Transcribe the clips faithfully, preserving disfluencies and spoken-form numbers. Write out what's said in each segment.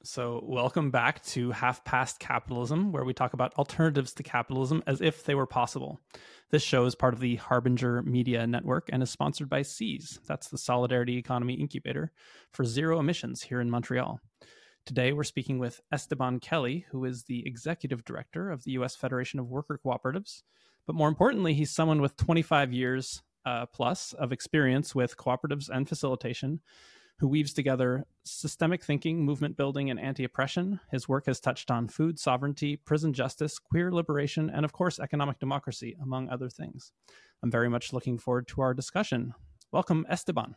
So welcome back to Half Past Capitalism, where we talk about alternatives to capitalism as if they were possible. This show is part of the Harbinger Media Network and is sponsored by SEAS. That's the Solidarity Economy Incubator for zero emissions here in Montreal. Today, we're speaking with Esteban Kelly, who is the executive director of the U S Federation of Worker Cooperatives. But more importantly, he's someone with twenty-five years uh, plus of experience with cooperatives and facilitation, who weaves together systemic thinking, movement building, and anti-oppression. His work has touched on food sovereignty, prison justice, queer liberation, and of course, economic democracy, among other things. I'm very much looking forward to our discussion. Welcome, Esteban.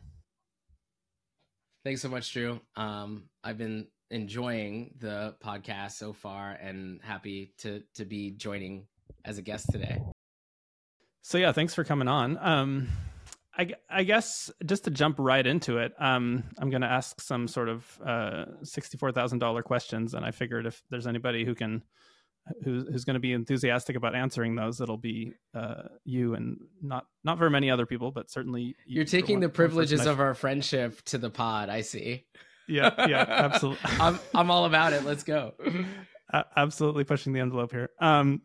Thanks so much, Drew. Um, I've been enjoying the podcast so far and happy to to be joining as a guest today. So yeah, thanks for coming on. Um, I, I guess just to jump right into it, um, I'm going to ask some sort of uh, sixty-four thousand dollars questions, and I figured if there's anybody who can, who, who's going to be enthusiastic about answering those, it'll be uh, you and not not very many other people, but certainly you. You're taking one, the privileges of our friendship to the pod. I see. Yeah, yeah, absolutely. I'm I'm all about it. Let's go. Uh, absolutely pushing the envelope here. Um,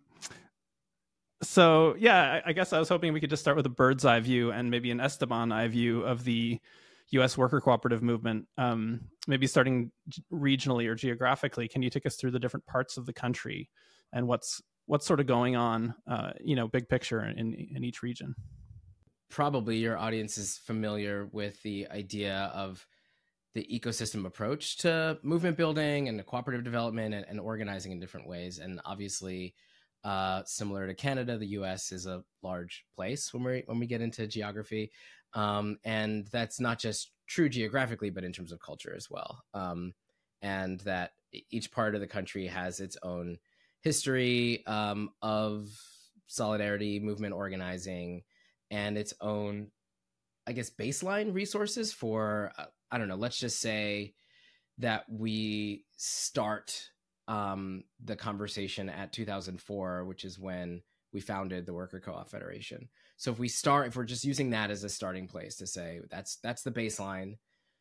So, yeah, I guess I was hoping we could just start with a bird's eye view and maybe an Esteban eye view of the U S worker cooperative movement, um, maybe starting regionally or geographically. Can you take us through the different parts of the country and what's what's sort of going on, uh, you know, big picture in, in each region? Probably your audience is familiar with the idea of the ecosystem approach to movement building and the cooperative development and, and organizing in different ways. And obviously, Uh, similar to Canada, the U S is a large place when we when we get into geography, um, and that's not just true geographically, but in terms of culture as well. Um, and that each part of the country has its own history um, of solidarity, movement organizing, and its own, I guess, baseline resources for, uh, I don't know, let's just say that we start Um, the conversation at two thousand four, which is when we founded the Worker Co-op Federation. So if we start, if we're just using that as a starting place to say that's that's the baseline,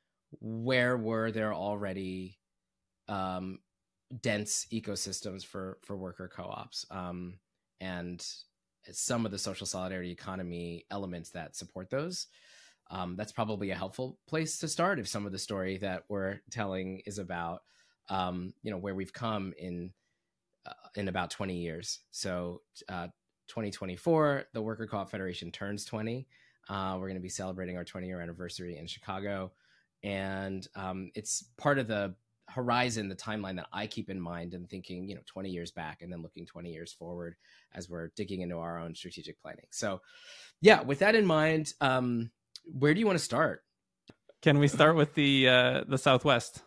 where were there already um, dense ecosystems for for worker co-ops um, and some of the social solidarity economy elements that support those? Um, that's probably a helpful place to start if some of the story that we're telling is about Um, you know, where we've come in uh, in about twenty years. So uh, twenty twenty-four, the Worker Co-op Federation turns twenty. Uh, we're going to be celebrating our twenty year anniversary in Chicago. And um, it's part of the horizon, the timeline that I keep in mind and thinking, you know, twenty years back and then looking twenty years forward as we're digging into our own strategic planning. So yeah, with that in mind, um, where do you want to start? Can we start with the uh, the Southwest?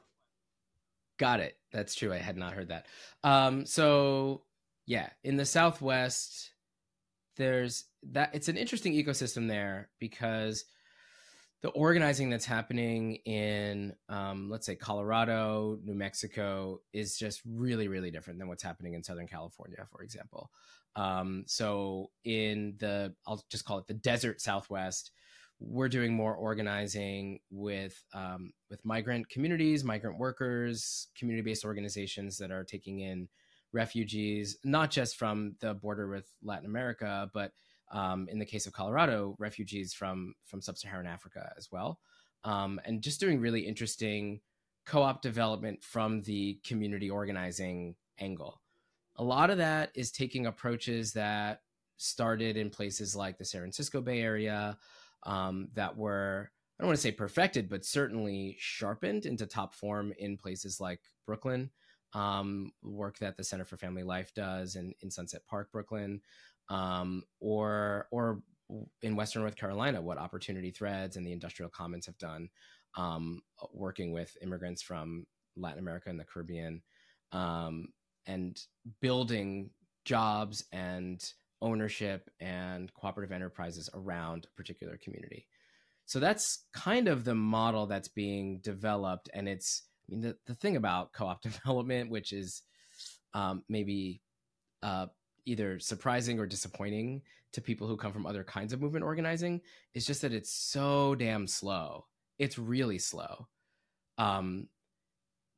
Got it. That's true. I had not heard that. Um, so yeah, in the Southwest, there's that. It's an interesting ecosystem there because the organizing that's happening in, um, let's say, Colorado, New Mexico is just really, really different than what's happening in Southern California, for example. Um, so in the, I'll just call it the desert Southwest, we're doing more organizing with um, with migrant communities, migrant workers, community-based organizations that are taking in refugees, not just from the border with Latin America, but um, in the case of Colorado, refugees from from sub-Saharan Africa as well, um, and just doing really interesting co-op development from the community organizing angle. A lot of that is taking approaches that started in places like the San Francisco Bay Area, Um, that were, I don't want to say perfected, but certainly sharpened into top form in places like Brooklyn, um, work that the Center for Family Life does in, in Sunset Park, Brooklyn, um, or or in Western North Carolina, what Opportunity Threads and the Industrial Commons have done, um, working with immigrants from Latin America and the Caribbean, um, and building jobs and ownership and cooperative enterprises around a particular community. So that's kind of the model that's being developed. And it's, I mean, the, the thing about co-op development, which is um, maybe uh, either surprising or disappointing to people who come from other kinds of movement organizing, is just that it's so damn slow. It's really slow. Um,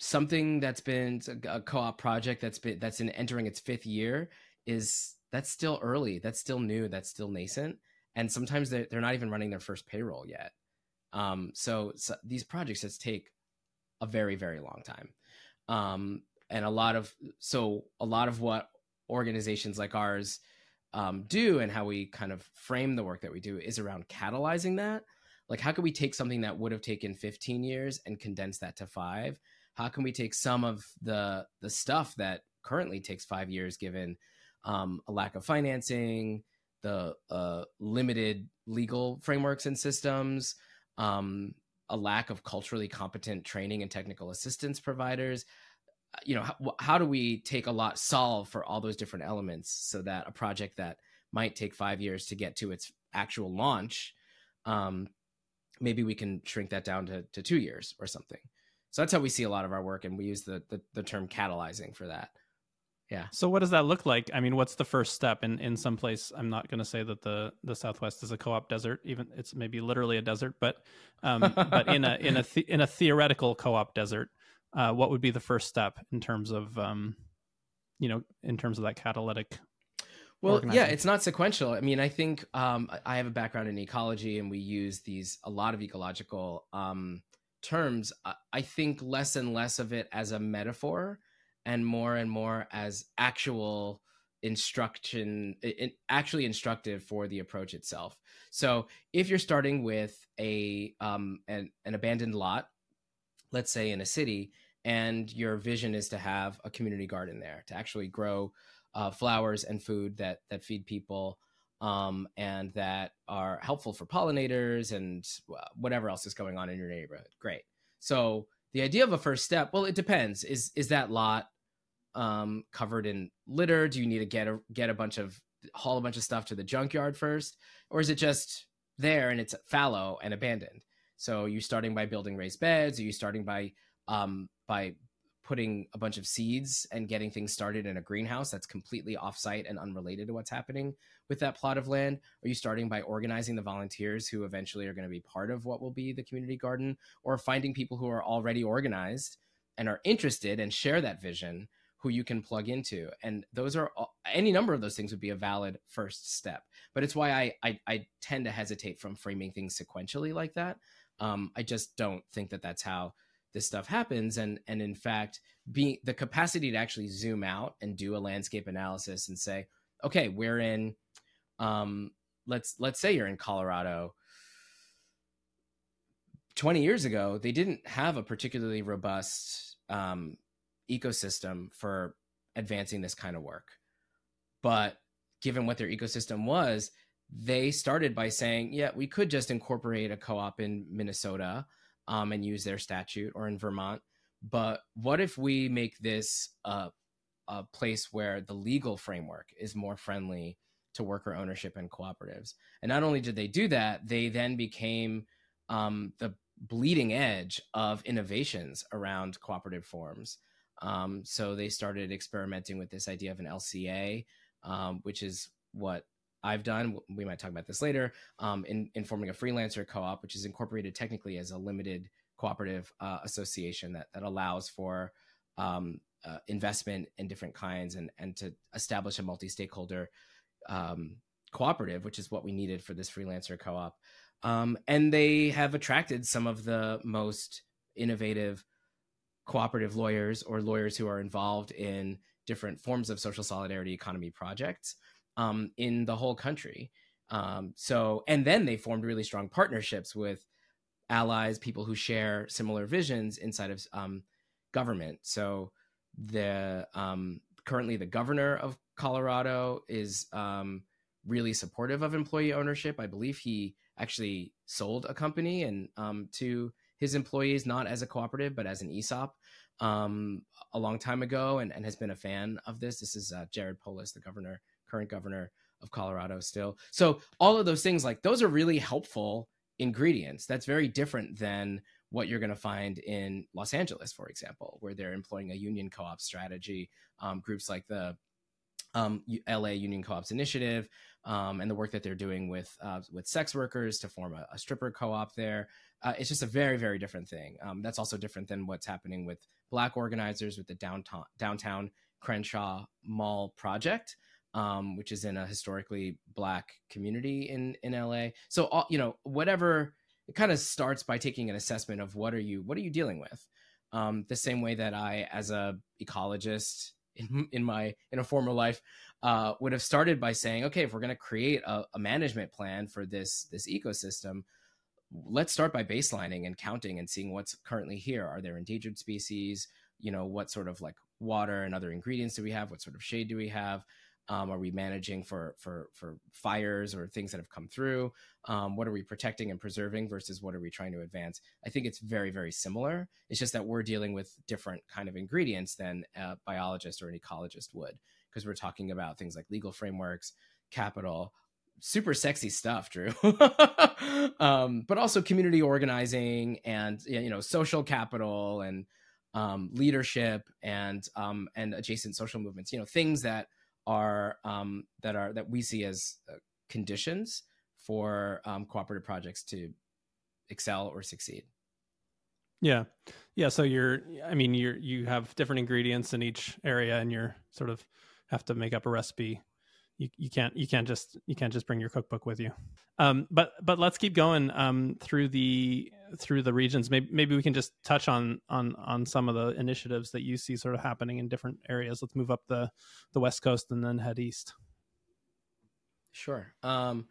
something that's been a co-op project that's been that's in entering its fifth year is that's still early, that's still new, that's still nascent, and sometimes they're, they're not even running their first payroll yet. Um, so, so these projects just take a very, very long time. Um, and a lot of, so a lot of what organizations like ours um, do and how we kind of frame the work that we do is around catalyzing that. Like, how can we take something that would have taken fifteen years and condense that to five? How can we take some of the, the stuff that currently takes five years, given um, a lack of financing, the uh, limited legal frameworks and systems, um, a lack of culturally competent training and technical assistance providers? You know, how, how do we take a lot, solve for all those different elements so that a project that might take five years to get to its actual launch, um, maybe we can shrink that down to, to two years or something. So that's how we see a lot of our work, and we use the the, the term catalyzing for that. Yeah. So what does that look like? I mean, what's the first step in, in some place? I'm not going to say that the, the Southwest is a co-op desert, even it's maybe literally a desert, but um, but in a in a th- in a theoretical co-op desert, uh, what would be the first step in terms of um, you know, in terms of that catalytic? Well, yeah, it's not sequential. I mean, I think um, I have a background in ecology, and we use these a lot of ecological um, terms. I think less and less of it as a metaphor, and more and more as actual instruction, in, actually instructive for the approach itself. So if you're starting with a um, an, an abandoned lot, let's say in a city, and your vision is to have a community garden there, to actually grow uh, flowers and food that that feed people, um, and that are helpful for pollinators and whatever else is going on in your neighborhood. Great. So the idea of a first step, well, it depends. Is is that lot um, covered in litter? Do you need to get a get a bunch of haul a bunch of stuff to the junkyard first, or is it just there and it's fallow and abandoned? So you're starting by building raised beds. Are you starting by um, by putting a bunch of seeds and getting things started in a greenhouse that's completely offsite and unrelated to what's happening with that plot of land? Are you starting by organizing the volunteers who eventually are going to be part of what will be the community garden, or finding people who are already organized and are interested and share that vision, who you can plug into? And those are any number of those things would be a valid first step. But it's why I I, I tend to hesitate from framing things sequentially like that. Um, I just don't think that that's how this stuff happens. And, and in fact, being the capacity to actually zoom out and do a landscape analysis and say, okay, we're in, um, let's, let's say you're in Colorado. twenty years ago, they didn't have a particularly robust um, ecosystem for advancing this kind of work. But given what their ecosystem was, they started by saying, yeah, we could just incorporate a co-op in Minnesota Um, and use their statute, or in Vermont. But what if we make this uh, a place where the legal framework is more friendly to worker ownership and cooperatives? And not only did they do that, they then became um, the bleeding edge of innovations around cooperative forms. Um, so they started experimenting with this idea of an L C A, um, which is what I've done. We might talk about this later, um, in, in forming a freelancer co-op, which is incorporated technically as a limited cooperative uh, association that, that allows for um, uh, investment in different kinds, and, and to establish a multi-stakeholder um, cooperative, which is what we needed for this freelancer co-op. Um, and they have attracted some of the most innovative cooperative lawyers, or lawyers who are involved in different forms of social solidarity economy projects um, in the whole country. Um, so, and then they formed really strong partnerships with allies, people who share similar visions inside of um, government. So the um, currently the governor of Colorado is um, really supportive of employee ownership. I believe he actually sold a company and um, to his employees, not as a cooperative, but as an E S O P um, a long time ago, and, and has been a fan of this. This is uh, Jared Polis, the governor, current governor of Colorado still. So all of those things, like, those are really helpful ingredients. That's very different than what you're going to find in Los Angeles, for example, where they're employing a union co-op strategy. Um, groups like the um, L A Union Co-ops Initiative, um, and the work that they're doing with uh, with sex workers to form a, a stripper co-op there. Uh, it's just a very, very different thing. Um, that's also different than what's happening with Black organizers with the downtown downtown Crenshaw Mall project, um, which is in a historically Black community in in L A. So all, you know, whatever, it kind of starts by taking an assessment of what are you what are you dealing with. Um, the same way that I, as a ecologist in, in my in a former life, uh, would have started by saying, okay, if we're going to create a, a management plan for this this ecosystem, let's start by baselining and counting and seeing what's currently here. Are there endangered species? You know, what sort of like water and other ingredients do we have? What sort of shade do we have? Um, are we managing for for for fires or things that have come through? Um, what are we protecting and preserving versus what are we trying to advance? I think it's very, very similar. It's just that we're dealing with different kind of ingredients than a biologist or an ecologist would, because we're talking about things like legal frameworks, capital, super sexy stuff, Drew. um, but also community organizing and, you know, social capital and um, leadership and um, and adjacent social movements. You know, things that are um, that are that we see as uh, conditions for um, cooperative projects to excel or succeed. Yeah, yeah. So you're, I mean, you're you have different ingredients in each area, and you're sort of have to make up a recipe. You you can't you can't just you can't just bring your cookbook with you. Um, but but let's keep going um, through the through the regions. Maybe maybe we can just touch on on on some of the initiatives that you see sort of happening in different areas. Let's move up the the West Coast and then head east. Sure. Um,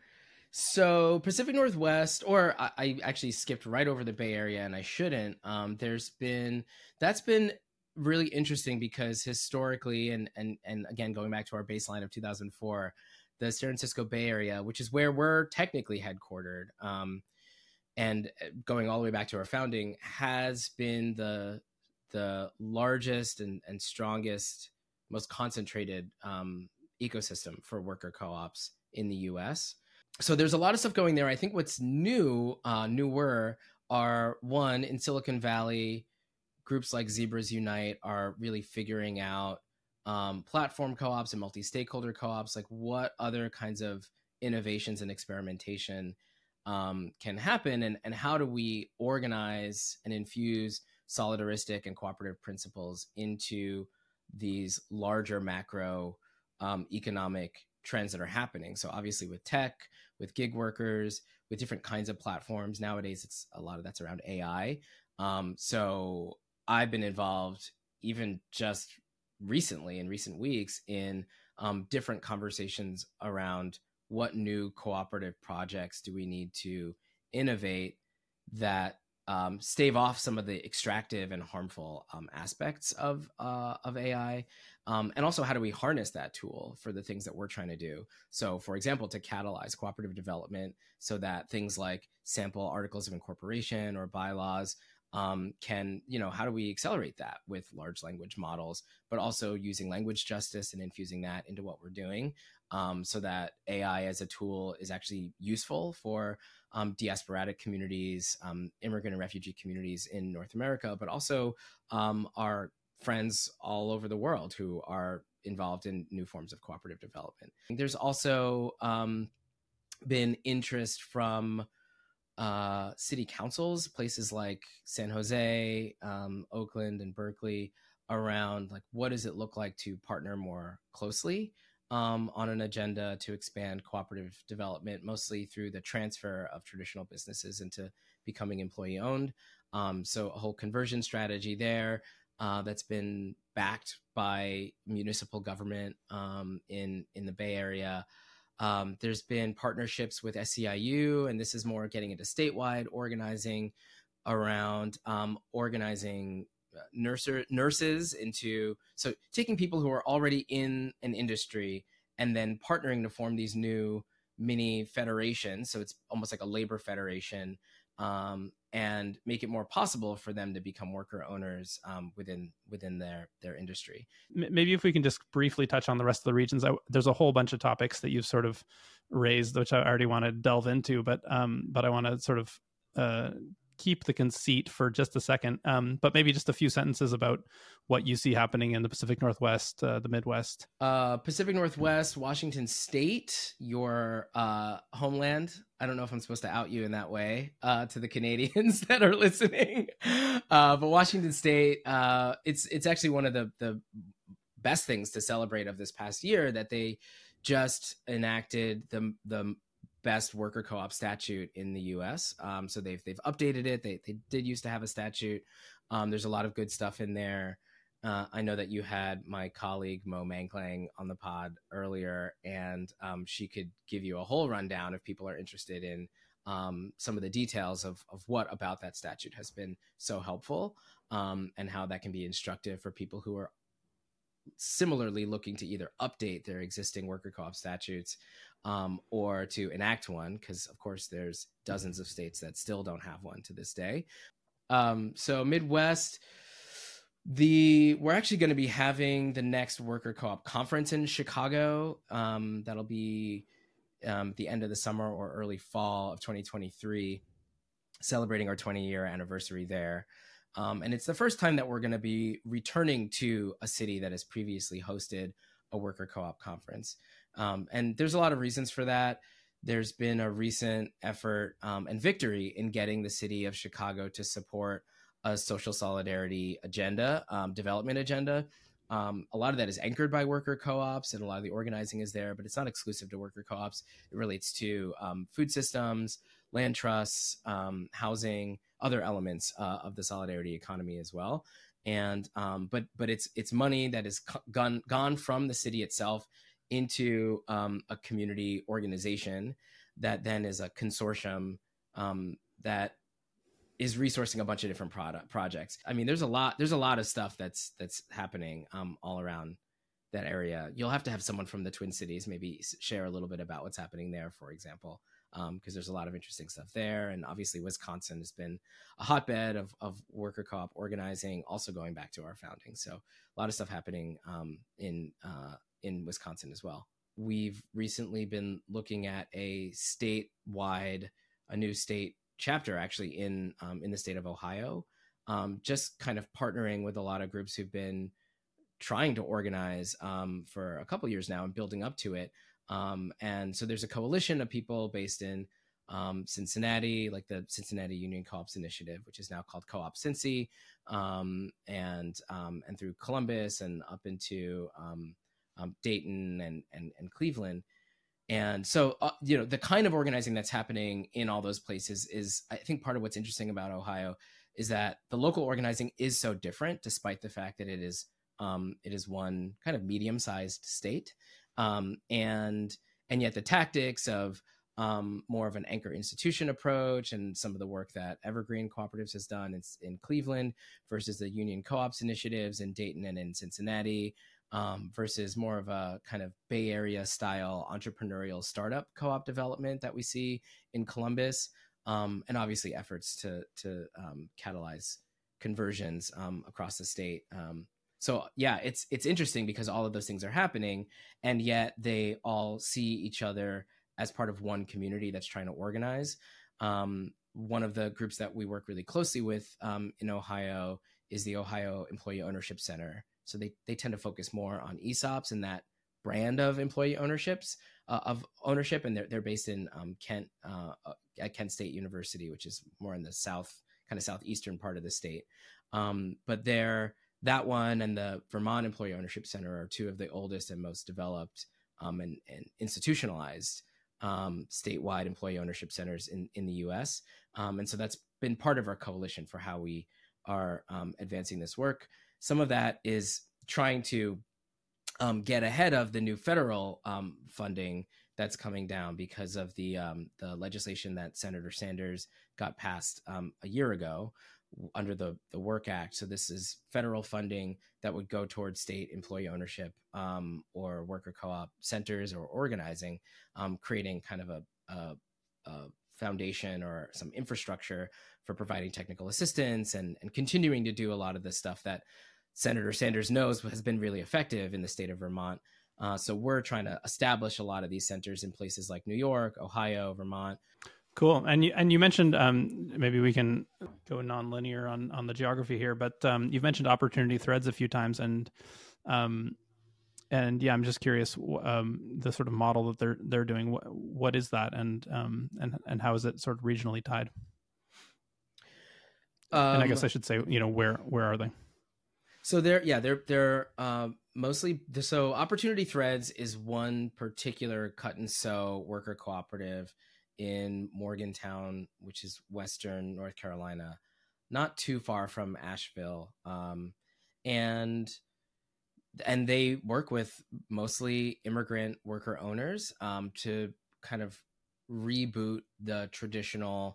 so Pacific Northwest, or I, I actually skipped right over the Bay Area, and I shouldn't. Um, there's been that's been really interesting because historically, and and and again going back to our baseline of two thousand four, the San Francisco Bay Area, which is where we're technically headquartered, um, and going all the way back to our founding, has been the the largest and, and strongest, most concentrated um, ecosystem for worker co-ops in the U S. So there's a lot of stuff going there. I think what's new, uh, newer, are one, in Silicon Valley, groups like Zebras Unite are really figuring out um, platform co-ops and multi-stakeholder co-ops, like what other kinds of innovations and experimentation um, can happen, and, and how do we organize and infuse solidaristic and cooperative principles into these larger macro um, economic trends that are happening. So obviously with tech, with gig workers, with different kinds of platforms, nowadays it's a lot of that's around A I. Um, so I've been involved even just recently in recent weeks in um, different conversations around what new cooperative projects do we need to innovate that um, stave off some of the extractive and harmful um, aspects of uh, of A I, um, and also how do we harness that tool for the things that we're trying to do. So, for example, to catalyze cooperative development, so that things like sample articles of incorporation or bylaws um, can, you know, how do we accelerate that with large language models, but also using language justice and infusing that into what we're doing, um, so that A I as a tool is actually useful for um, diasporatic communities, um, immigrant and refugee communities in North America, but also um, our friends all over the world who are involved in new forms of cooperative development. There's also um, been interest from uh, city councils, places like San Jose, um, Oakland, and Berkeley, around like what does it look like to partner more closely um, on an agenda to expand cooperative development, mostly through the transfer of traditional businesses into becoming employee owned. Um, so a whole conversion strategy there uh, that's been backed by municipal government um, in in the Bay Area. Um, there's been partnerships with S E I U, and this is more getting into statewide organizing around um, organizing nurser, nurses into, so taking people who are already in an industry and then partnering to form these new mini federations. So it's almost like a labor federation, um, and make it more possible for them to become worker owners um, within within their their industry. Maybe if we can just briefly touch on the rest of the regions. I, there's a whole bunch of topics that you've sort of raised, which I already want to delve into, but um, but I want to sort of uh, keep the conceit for just a second, um, but maybe just a few sentences about what you see happening in the Pacific Northwest, uh, the Midwest. Uh, Pacific Northwest, Washington State, your uh, homeland. I don't know if I'm supposed to out you in that way uh, to the Canadians that are listening, uh, but Washington State, uh, it's it's actually one of the the best things to celebrate of this past year, that they just enacted the the best worker co-op statute in the U S. Um, so they've they've updated it. They they did used to have a statute. Um, there's a lot of good stuff in there. Uh, I know that you had my colleague Mo Mangklang on the pod earlier, and um, she could give you a whole rundown if people are interested in um, some of the details of of what about that statute has been so helpful, um, and how that can be instructive for people who are similarly looking to either update their existing worker co-op statutes um, or to enact one, because of course there's dozens of states that still don't have one to this day. Um, so Midwest, the we're actually going to be having the next worker co-op conference in Chicago. Um, that'll be um, the end of the summer or early fall of twenty twenty-three, celebrating our twenty year anniversary there. Um, and it's the first time that we're going to be returning to a city that has previously hosted a worker co-op conference. Um, and there's a lot of reasons for that. There's been a recent effort um, and victory in getting the city of Chicago to support a social solidarity agenda, um, development agenda. Um, a lot of that is anchored by worker co-ops, and a lot of the organizing is there, but it's not exclusive to worker co-ops. It relates to um, food systems, land trusts, um, housing, other elements uh, of the solidarity economy as well. And um, but but it's it's money that is co- gone gone from the city itself into um, a community organization that then is a consortium um, that is resourcing a bunch of different product projects. I mean, there's a lot there's a lot of stuff that's that's happening um, all around that area. You'll have to have someone from the Twin Cities maybe share a little bit about what's happening there, for example, because um, there's a lot of interesting stuff there. And obviously Wisconsin has been a hotbed of, of worker co-op organizing, also going back to our founding. So a lot of stuff happening um, in uh, in Wisconsin as well. We've recently been looking at a statewide, a new state chapter actually in um, in the state of Ohio, um, just kind of partnering with a lot of groups who've been trying to organize um, for a couple years now and building up to it. Um, and so there's a coalition of people based in um, Cincinnati, like the Cincinnati Union Co-ops Initiative, which is now called Co-op Cincy, um, and um, and through Columbus and up into um, um, Dayton and, and and Cleveland. And so, uh, you know, the kind of organizing that's happening in all those places is, I think, part of what's interesting about Ohio is that the local organizing is so different, despite the fact that it is um, it is one kind of medium-sized state, um, and and yet the tactics of um, more of an anchor institution approach and some of the work that Evergreen Cooperatives has done in, in Cleveland versus the Union Co-ops initiatives in Dayton and in Cincinnati. Um, versus more of a kind of Bay Area style entrepreneurial startup co-op development that we see in Columbus, um, and obviously efforts to to um, catalyze conversions um, across the state. Um, so yeah, it's it's interesting because all of those things are happening, and yet they all see each other as part of one community that's trying to organize. Um, one of the groups that we work really closely with um, in Ohio is the Ohio Employee Ownership Center. So they, they tend to focus more on E S O Ps and that brand of employee ownerships uh, of ownership, and they're they're based in um, Kent uh, at Kent State University, which is more in the south, kind of southeastern part of the state. Um, but they're that one and the Vermont Employee Ownership Center are two of the oldest and most developed um, and, and institutionalized um, statewide employee ownership centers in in the U S. Um, and so that's been part of our coalition for how we are um, advancing this work. Some of that is trying to um, get ahead of the new federal um, funding that's coming down because of the um, the legislation that Senator Sanders got passed um, a year ago under the, the Work Act. So this is federal funding that would go towards state employee ownership um, or worker co-op centers or organizing, um, creating kind of a, a, a foundation or some infrastructure for providing technical assistance and, and continuing to do a lot of the stuff that Senator Sanders knows has been really effective in the state of Vermont. Uh, so we're trying to establish a lot of these centers in places like New York, Ohio, Vermont. Cool. And you, and you mentioned, um, maybe we can go nonlinear on on the geography here, but um, you've mentioned opportunity threads a few times, and um, and yeah, I'm just curious um, the sort of model that they're they're doing. What, what is that, and um, and and how is it sort of regionally tied? Um, and I guess I should say, you know, where where are they? So they're yeah they're they're um, mostly so opportunity threads is one particular cut and sew worker cooperative in Morgantown, which is Western North Carolina, not too far from Asheville, um, and and they work with mostly immigrant worker owners um, to kind of reboot the traditional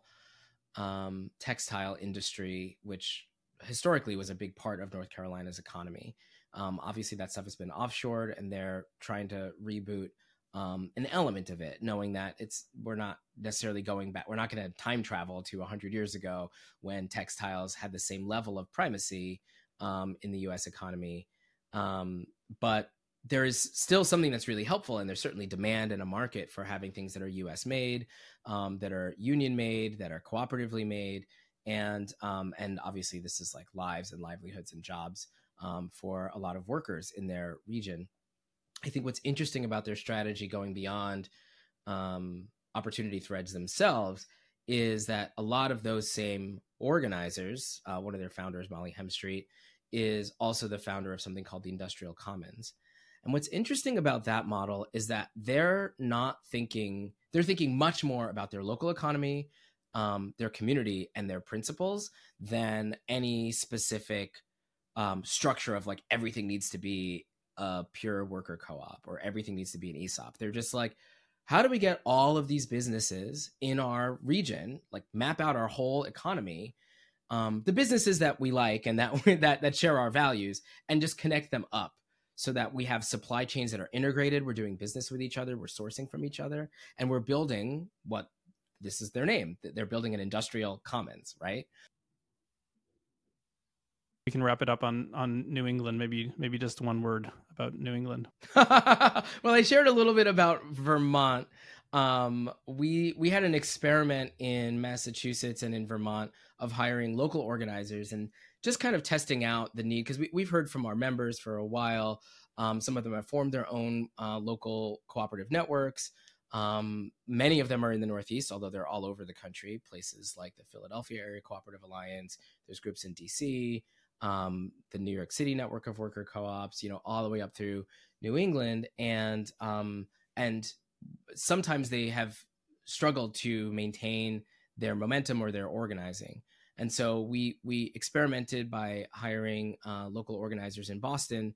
um, textile industry, which historically was a big part of North Carolina's economy. Um, obviously, that stuff has been offshored, and they're trying to reboot um, an element of it, knowing that it's we're not necessarily going back. We're not going to time travel to one hundred years ago when textiles had the same level of primacy um, in the U S economy. Um, but there is still something that's really helpful, and there's certainly demand and a market for having things that are U S made, um, that are union made, that are cooperatively made. And um, and obviously this is like lives and livelihoods and jobs um, for a lot of workers in their region. I think what's interesting about their strategy going beyond um, opportunity threads themselves is that a lot of those same organizers, uh, one of their founders, Molly Hemstreet, is also the founder of something called the Industrial Commons. And what's interesting about that model is that they're not thinking, they're thinking much more about their local economy, Um, their community and their principles than any specific um, structure of like everything needs to be a pure worker co-op or everything needs to be an E S O P. They're just like, how do we get all of these businesses in our region, like map out our whole economy, um, the businesses that we like and that, that that share our values, and just connect them up so that we have supply chains that are integrated. We're doing business with each other. We're sourcing from each other, and we're building what this is their name. They're building an industrial commons, right? We can wrap it up on on New England. Maybe maybe just one word about New England. Well, I shared a little bit about Vermont. Um, we we had an experiment in Massachusetts and in Vermont of hiring local organizers and just kind of testing out the need, because we, we've heard from our members for a while. Um, some of them have formed their own uh, local cooperative networks. Um, many of them are in the Northeast, although they're all over the country, places like the Philadelphia Area Cooperative Alliance. There's groups in D C, um, the New York City Network of Worker Co-ops, you know, all the way up through New England. And, um, and sometimes they have struggled to maintain their momentum or their organizing. And so we, we experimented by hiring uh, local organizers in Boston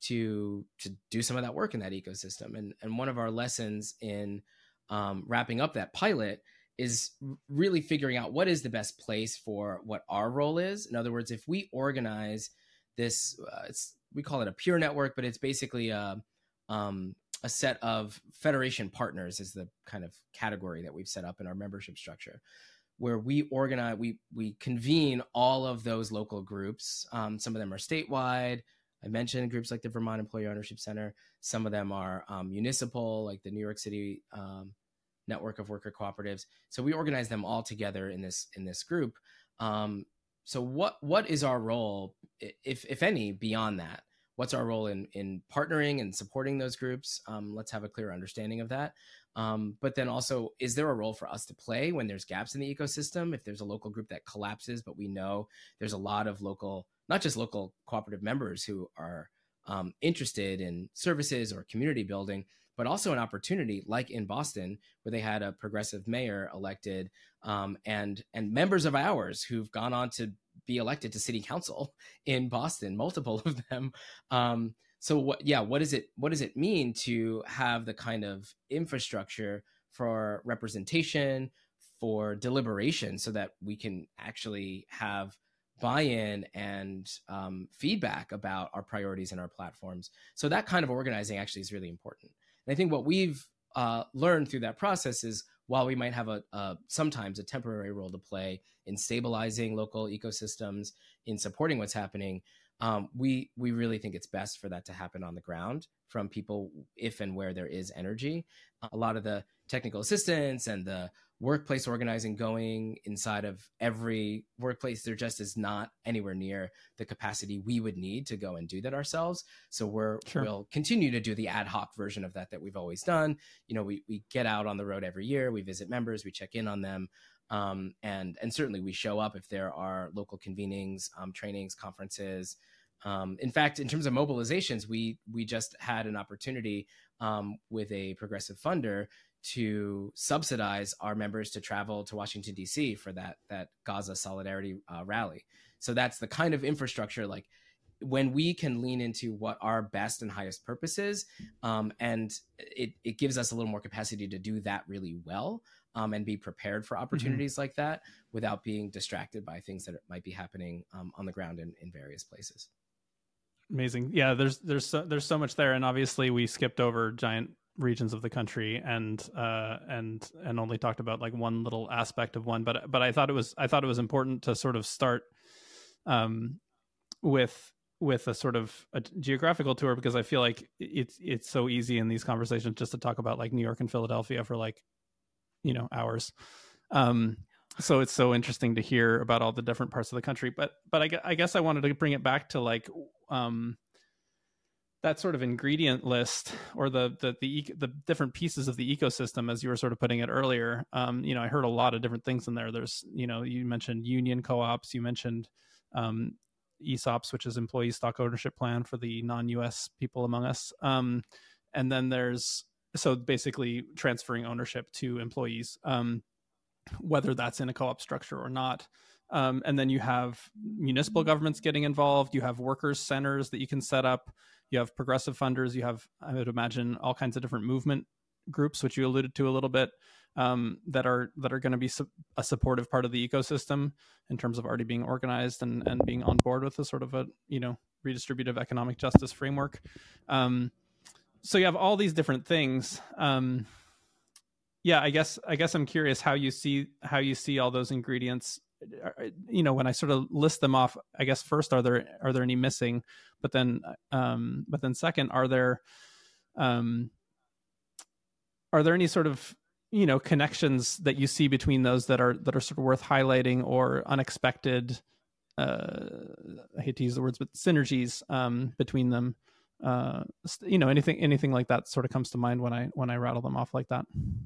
to to do some of that work in that ecosystem. And, and one of our lessons in um, wrapping up that pilot is really figuring out what is the best place for what our role is. In other words, if we organize this, uh, it's, we call it a peer network, but it's basically a, um, a set of federation partners is the kind of category that we've set up in our membership structure, where we organize, we we convene all of those local groups. Um, some of them are statewide. I mentioned groups like the Vermont Employee Ownership Center. Some of them are um, municipal, like the New York City um, Network of Worker Cooperatives. So we organize them all together in this in this group. Um, so what what is our role, if if any, beyond that? What's our role in in partnering and supporting those groups? Um, let's have a clear understanding of that. Um, but then also, is there a role for us to play when there's gaps in the ecosystem? If there's a local group that collapses, but we know there's a lot of local, not just local cooperative members who are um, interested in services or community building, but also an opportunity like in Boston, where they had a progressive mayor elected um, and and members of ours who've gone on to be elected to city council in Boston, multiple of them. Um, so what, yeah, what does it, what does it mean to have the kind of infrastructure for representation, for deliberation, so that we can actually have buy-in and um, feedback about our priorities and our platforms? So that kind of organizing actually is really important. And I think what we've uh, learned through that process is, while we might have a, a sometimes a temporary role to play in stabilizing local ecosystems, in supporting what's happening, um, we we really think it's best for that to happen on the ground from people if and where there is energy. A lot of the technical assistance and the workplace organizing going inside of every workplace, there just is not anywhere near the capacity we would need to go and do that ourselves. So we're sure. we'll continue to do the ad hoc version of that that we've always done. You know, we we get out on the road every year, we visit members, we check in on them, um, and and certainly we show up if there are local convenings, um, trainings, conferences. Um, in fact, in terms of mobilizations, we we just had an opportunity um, with a progressive funder to subsidize our members to travel to Washington, D C for that that Gaza Solidarity uh, rally. So that's the kind of infrastructure, like when we can lean into what our best and highest purpose is, um, and it, it gives us a little more capacity to do that really well um, and be prepared for opportunities mm-hmm. like that without being distracted by things that might be happening um, on the ground in, in various places. Amazing. Yeah, there's there's so, there's so much there, and obviously we skipped over giant regions of the country and uh and and only talked about like one little aspect of one, but but I thought it was I thought it was important to sort of start um with with a sort of a geographical tour, because I feel like it's it's so easy in these conversations just to talk about like New York and Philadelphia for like, you know, hours. Um so it's so interesting to hear about all the different parts of the country, but but I, I guess I wanted to bring it back to like um that sort of ingredient list, or the the the the different pieces of the ecosystem, as you were sort of putting it earlier. Um, you know, I heard a lot of different things in there. There's, you know, you mentioned union co-ops, you mentioned um, E S O Ps, which is employee stock ownership plan for the non-U S people among us. Um, and then there's, so basically transferring ownership to employees, um, whether that's in a co-op structure or not. Um, and then you have municipal governments getting involved. You have workers' centers that you can set up. You have progressive funders. You have, I would imagine, all kinds of different movement groups, which you alluded to a little bit, um, that are that are going to be su- a supportive part of the ecosystem in terms of already being organized and, and being on board with a sort of a, you know, redistributive economic justice framework. Um, so you have all these different things. Um, yeah, I guess I guess I'm curious how you see how you see all those ingredients. You know, when I sort of list them off, I guess first, are there are there any missing? But then, um, but then second, are there um, are there any sort of, you know, connections that you see between those that are that are sort of worth highlighting, or unexpected? Uh, I hate to use the words, but synergies um, between them. Uh, you know, anything anything like that sort of comes to mind when I when I rattle them off like that.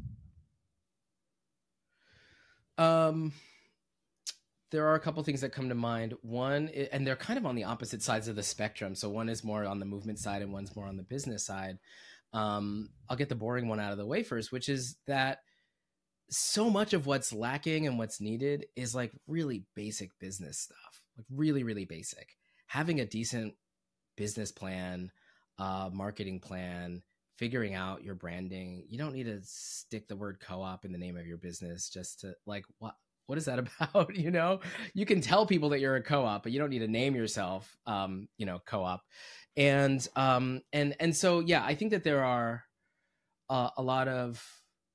Um. There are a couple things that come to mind. One, and they're kind of on the opposite sides of the spectrum. So one is more on the movement side and one's more on the business side. Um, I'll get the boring one out of the way first, which is that so much of what's lacking and what's needed is like really basic business stuff, like really, really basic. Having a decent business plan, uh, marketing plan, figuring out your branding. You don't need to stick the word co-op in the name of your business just to like, what? What is that about? You know, you can tell people that you're a co-op, but you don't need to name yourself, um, you know, co-op. And, um, and, and so, yeah, I think that there are uh, a lot of,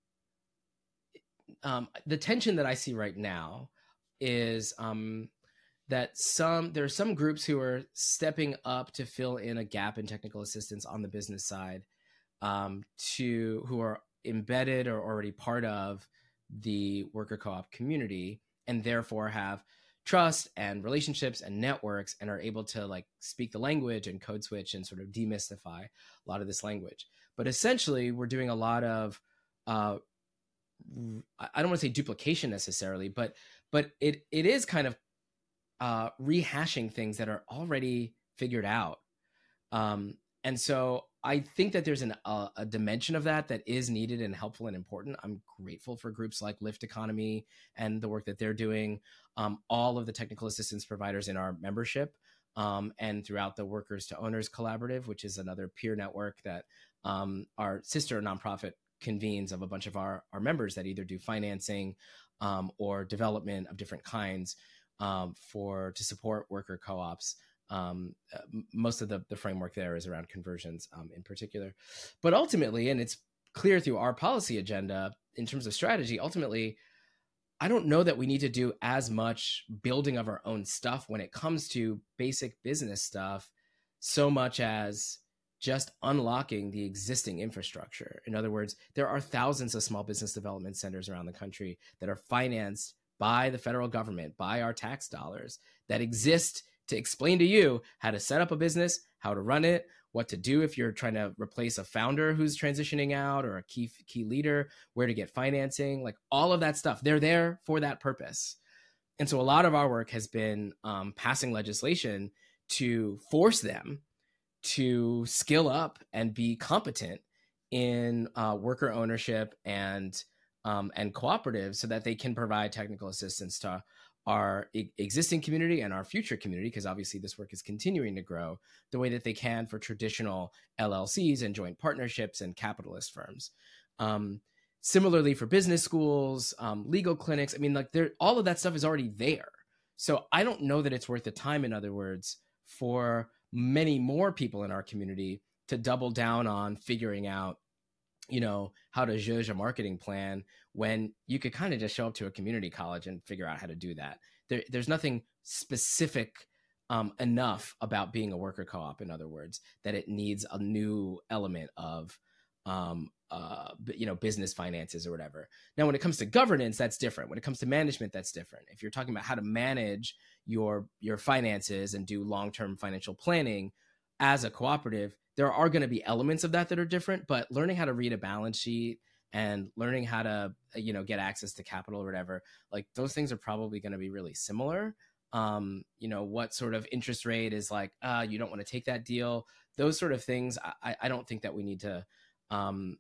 um, the tension that I see right now is um, that some, there are some groups who are stepping up to fill in a gap in technical assistance on the business side, um, to who are embedded or already part of the worker co-op community, and therefore have trust and relationships and networks, and are able to like speak the language and code switch and sort of demystify a lot of this language. But essentially we're doing a lot of, uh, I don't want to say duplication necessarily, but, but it, it is kind of uh, rehashing things that are already figured out. Um, and so I think that there's an, uh, a dimension of that that is needed and helpful and important. I'm grateful for groups like Lyft Economy and the work that they're doing, um, all of the technical assistance providers in our membership, um, and throughout the Workers to Owners Collaborative, which is another peer network that um, our sister nonprofit convenes of a bunch of our, our members that either do financing um, or development of different kinds um, for to support worker co-ops. Um, uh, most of the, the framework there is around conversions um, in particular. But ultimately, and it's clear through our policy agenda in terms of strategy, ultimately, I don't know that we need to do as much building of our own stuff when it comes to basic business stuff, so much as just unlocking the existing infrastructure. In other words, there are thousands of small business development centers around the country that are financed by the federal government, by our tax dollars, that exist to explain to you how to set up a business, how to run it, what to do if you're trying to replace a founder who's transitioning out or a key key leader, where to get financing, like all of that stuff. They're there for that purpose. And so a lot of our work has been um, passing legislation to force them to skill up and be competent in uh, worker ownership and um, and cooperatives, so that they can provide technical assistance to our e- existing community and our future community, because obviously this work is continuing to grow, the way that they can for traditional L L Cs and joint partnerships and capitalist firms. Um, similarly for business schools, um, legal clinics, I mean, like there, all of that stuff is already there. So I don't know that it's worth the time, in other words, for many more people in our community to double down on figuring out, you know, how to judge a marketing plan, when you could kind of just show up to a community college and figure out how to do that. There, there's nothing specific um, enough about being a worker co-op, in other words, that it needs a new element of, um, uh, you know, business finances or whatever. Now, when it comes to governance, that's different. When it comes to management, that's different. If you're talking about how to manage your your finances and do long-term financial planning as a cooperative, there are going to be elements of that that are different, but learning how to read a balance sheet and learning how to, you know, get access to capital or whatever, like those things are probably going to be really similar. Um, you know, what sort of interest rate is like, uh, you don't want to take that deal. Those sort of things, I, I don't think that we need to um,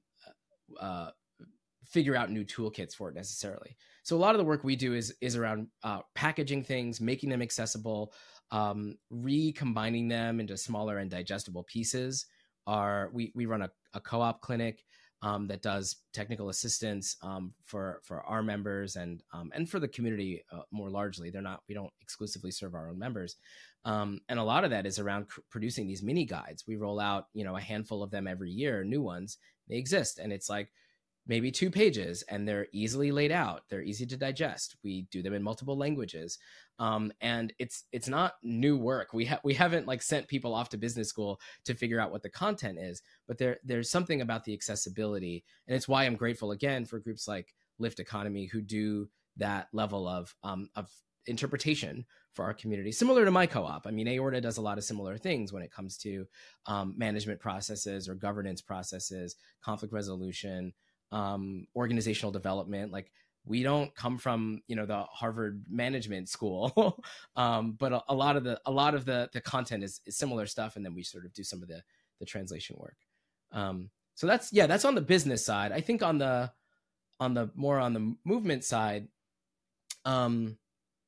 uh, figure out new toolkits for it necessarily. So a lot of the work we do is is around uh, packaging things, making them accessible, um, recombining them into smaller and digestible pieces. Our, we, we run a, a co-op clinic um, that does technical assistance um, for, for our members and, um, and for the community uh, more largely. They're not, we don't exclusively serve our own members. Um, and a lot of that is around c- producing these mini guides. We roll out, you know, a handful of them every year, new ones. They exist. And it's like, maybe two pages, and they're easily laid out. They're easy to digest. We do them in multiple languages. Um, and it's it's not new work. We ha- we haven't like sent people off to business school to figure out what the content is, but there there's something about the accessibility. And it's why I'm grateful again for groups like Lift Economy, who do that level of um, of interpretation for our community, similar to my co-op. I mean, Aorta does a lot of similar things when it comes to um, management processes or governance processes, conflict resolution, um, organizational development. Like, we don't come from, you know, the Harvard management school, um, but a, a lot of the a lot of the the content is, is similar stuff, and then we sort of do some of the the translation work. Um, so that's yeah, that's on the business side. I think on the on the more on the movement side, um,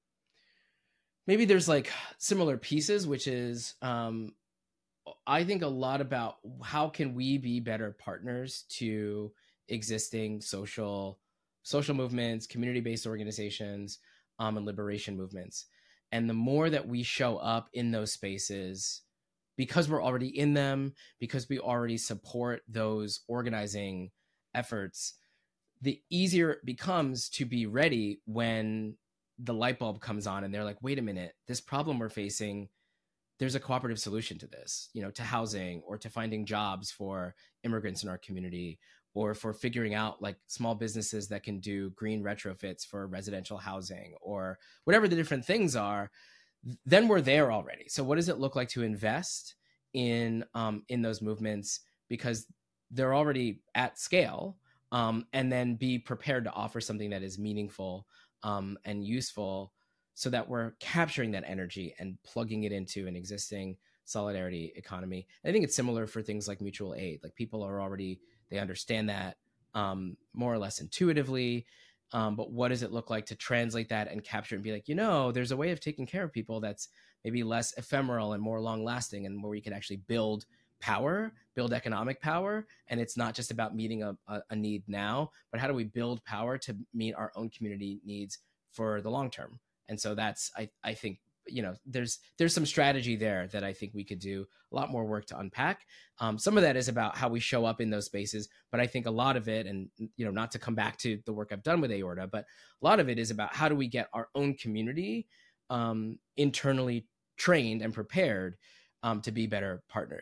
maybe there's like similar pieces, which is um, I think a lot about how can we be better partners to existing social social movements, community-based organizations, um, and liberation movements. And the more that we show up in those spaces, because we're already in them, because we already support those organizing efforts, the easier it becomes to be ready when the light bulb comes on and they're like, wait a minute, this problem we're facing, there's a cooperative solution to this, you know, to housing or to finding jobs for immigrants in our community, or for figuring out like small businesses that can do green retrofits for residential housing, or whatever the different things are. Then we're there already. So what does it look like to invest in um, in those movements, because they're already at scale, um, and then be prepared to offer something that is meaningful um, and useful, so that we're capturing that energy and plugging it into an existing solidarity economy. I think it's similar for things like mutual aid. Like, people are already, they understand that um, more or less intuitively. Um, but what does it look like to translate that and capture it and be like, you know, there's a way of taking care of people that's maybe less ephemeral and more long lasting, and where we can actually build power, build economic power. And it's not just about meeting a, a, a need now, but how do we build power to meet our own community needs for the long term? And so that's, I, I think, you know, there's there's some strategy there that I think we could do a lot more work to unpack. Um, some of that is about how we show up in those spaces, but I think a lot of it, and, you know, not to come back to the work I've done with Aorta, but a lot of it is about how do we get our own community um, internally trained and prepared um, to be better partners.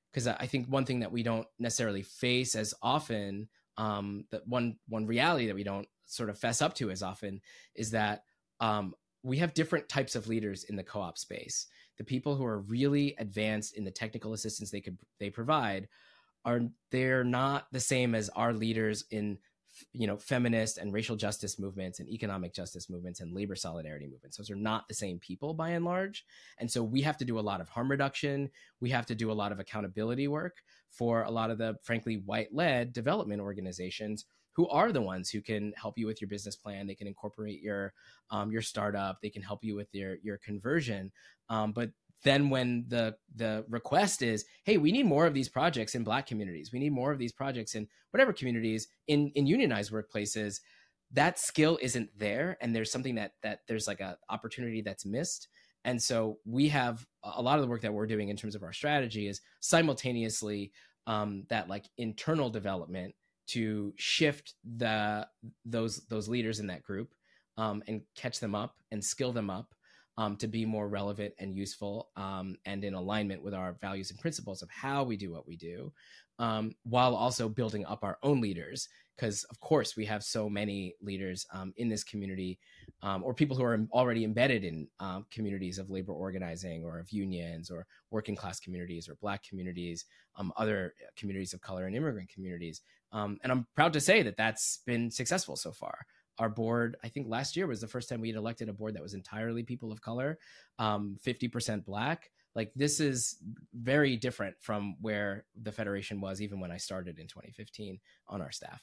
because I think one thing that we don't necessarily face as often, um, that one one reality that we don't sort of fess up to as often, is that um, we have different types of leaders in the co-op space. The people who are really advanced in the technical assistance they could they provide are they're not the same as our leaders in, you know, feminist and racial justice movements and economic justice movements and labor solidarity movements. Those are not the same people by and large. And so we have to do a lot of harm reduction. We have to do a lot of accountability work for a lot of the, frankly, white-led development organizations who are the ones who can help you with your business plan. They can incorporate your um, your startup. They can help you with your, your conversion. Um, but then when the the request is, hey, we need more of these projects in Black communities, we need more of these projects in whatever communities, in in unionized workplaces, that skill isn't there, and there's something that that there's like a opportunity that's missed. And so we have a lot of the work that we're doing in terms of our strategy is simultaneously um, that like internal development to shift the those those leaders in that group um, and catch them up and skill them up Um, to be more relevant and useful um, and in alignment with our values and principles of how we do what we do, um, while also building up our own leaders. Because, of course, we have so many leaders um, in this community um, or people who are already embedded in um, communities of labor organizing or of unions or working class communities or Black communities, um, other communities of color and immigrant communities. Um, and I'm proud to say that that's been successful so far. Our board, I think last year was the first time we had elected a board that was entirely people of color, um, fifty percent Black. Like, this is very different from where the Federation was even when I started in twenty fifteen on our staff.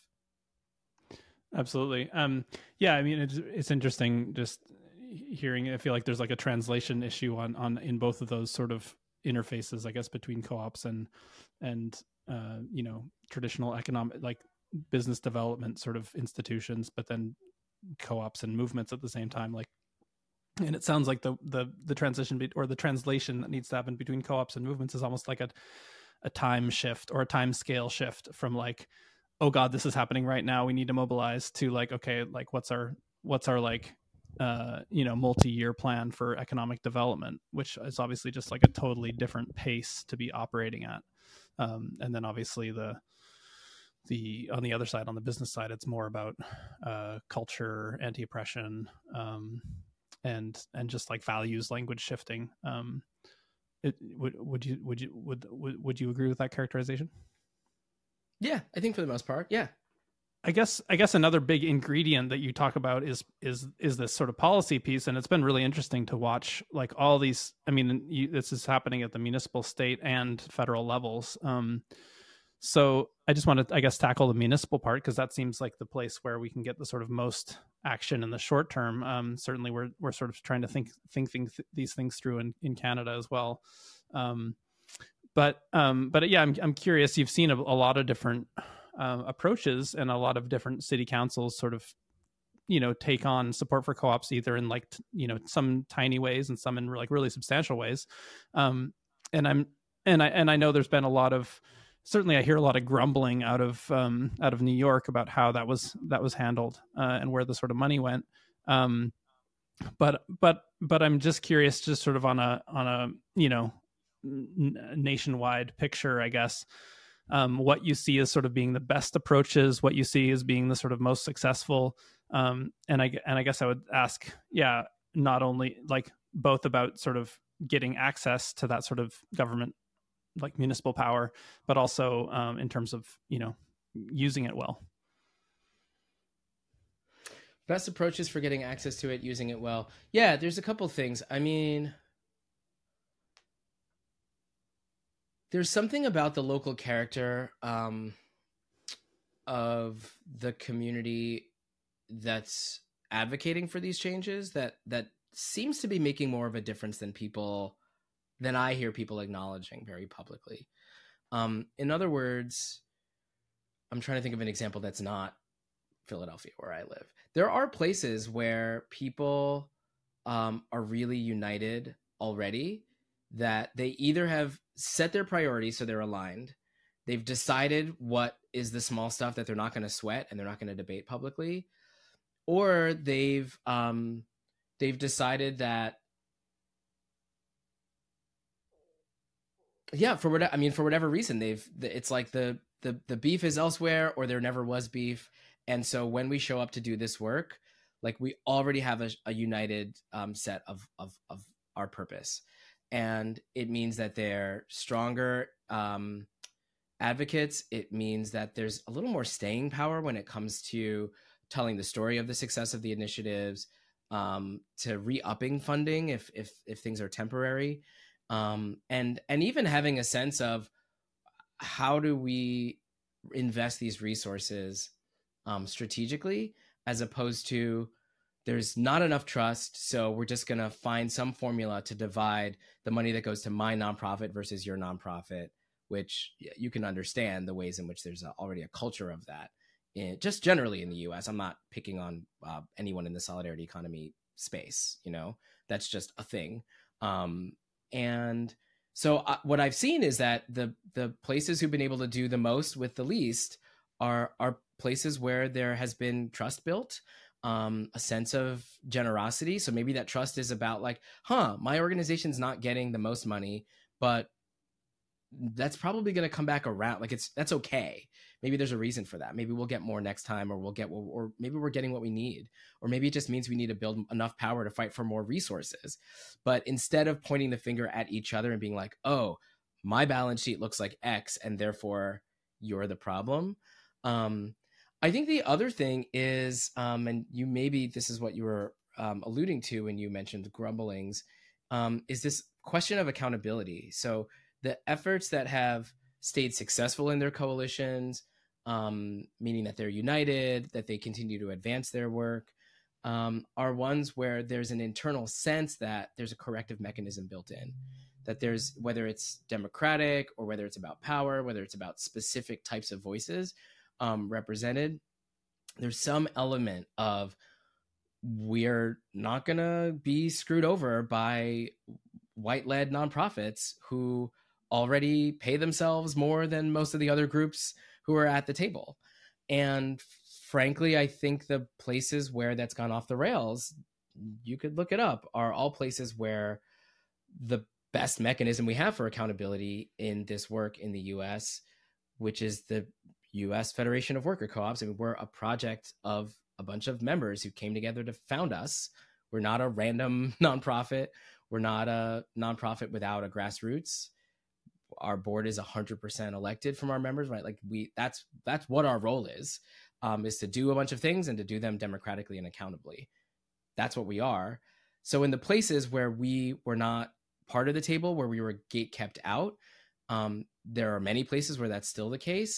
Absolutely. Um, yeah, I mean, it's, it's interesting just hearing, I feel like there's like a translation issue on, on in both of those sort of interfaces, I guess, between co-ops and, and uh, you know, traditional economic, like business development sort of institutions, but then co-ops and movements at the same time. Like, and it sounds like the, the, the transition be, or the translation that needs to happen between co-ops and movements is almost like a, a time shift or a time scale shift from like, oh God, this is happening right now, we need to mobilize, to like, okay, like what's our, what's our like, uh, you know, multi-year plan for economic development, which is obviously just like a totally different pace to be operating at. Um, and then obviously the, the, on the other side, on the business side, it's more about, uh, culture, anti-oppression, um, and, and just like values, language shifting. Um, it, would, would you, would you, would, would, would you agree with that characterization? Yeah, I think for the most part, yeah. I guess I guess another big ingredient that you talk about is is is this sort of policy piece, and it's been really interesting to watch like all these. I mean, you, this is happening at the municipal, state, and federal levels. Um, so I just want to, I guess, tackle the municipal part because that seems like the place where we can get the sort of most action in the short term. Um, certainly, we're we're sort of trying to think think things, these things through in, in Canada as well. Um, But um, but yeah, I'm I'm curious. You've seen a, a lot of different uh, approaches, and a lot of different city councils sort of, you know, take on support for co-ops, either in like t- you know, some tiny ways and some in like really substantial ways. Um, and I'm and I and I know there's been a lot of, certainly I hear a lot of grumbling out of um, out of New York about how that was that was handled uh, and where the sort of money went. Um, but but but I'm just curious, just sort of on a on a you know. nationwide picture, I guess, um, what you see as sort of being the best approaches, what you see as being the sort of most successful. Um, and I, and I guess I would ask, yeah, not only like both about sort of getting access to that sort of government, like municipal power, but also um, in terms of, you know, using it well. Best approaches for getting access to it, using it well. Yeah, there's a couple things. I mean, there's something about the local character um, of the community that's advocating for these changes that that seems to be making more of a difference than people, than I hear people acknowledging very publicly. Um, in other words, I'm trying to think of an example that's not Philadelphia, where I live. There are places where people um, are really united already, that they either have set their priorities so they're aligned, they've decided what is the small stuff that they're not going to sweat and they're not going to debate publicly, or they've um, they've decided that Yeah, for what I mean, for whatever reason, they've it's like the the the beef is elsewhere, or there never was beef, and so when we show up to do this work, like we already have a, a united um, set of of of our purpose, and it means that they're stronger um, advocates. It means that there's a little more staying power when it comes to telling the story of the success of the initiatives, um, to re-upping funding if if if things are temporary. Um, and and even having a sense of how do we invest these resources um, strategically, as opposed to there's not enough trust, so we're just going to find some formula to divide the money that goes to my nonprofit versus your nonprofit, which you can understand the ways in which there's a, already a culture of that, in, just generally in the U S. I'm not picking on uh, anyone in the solidarity economy space, you know, that's just a thing. Um, And so uh, what I've seen is that the the places who've been able to do the most with the least are are places where there has been trust built, um, a sense of generosity. So maybe that trust is about like, huh, my organization's not getting the most money, but that's probably going to come back around. Like it's that's okay. Maybe there's a reason for that. Maybe we'll get more next time, or we'll get, or maybe we're getting what we need, or maybe it just means we need to build enough power to fight for more resources. But instead of pointing the finger at each other and being like, oh, my balance sheet looks like X and therefore you're the problem. Um, I think the other thing is, um, and you maybe this is what you were um, alluding to when you mentioned grumblings, um, is this question of accountability. So the efforts that have stayed successful in their coalitions, um, meaning that they're united, that they continue to advance their work, um, are ones where there's an internal sense that there's a corrective mechanism built in, that there's, whether it's democratic or whether it's about power, whether it's about specific types of voices um, represented, there's some element of we're not going to be screwed over by white-led nonprofits who already pay themselves more than most of the other groups who are at the table. And frankly, I think the places where that's gone off the rails, you could look it up, are all places where the best mechanism we have for accountability in this work in the U S, which is the U S Federation of Worker Co-ops. I mean, we're a project of a bunch of members who came together to found us. We're not a random nonprofit. We're not a nonprofit without a grassroots. Our board is one hundred percent elected from our members, right? Like we, that's that's what our role is, um, is to do a bunch of things and to do them democratically and accountably. That's what we are. So in the places where we were not part of the table, where we were gate kept out, um, there are many places where that's still the case.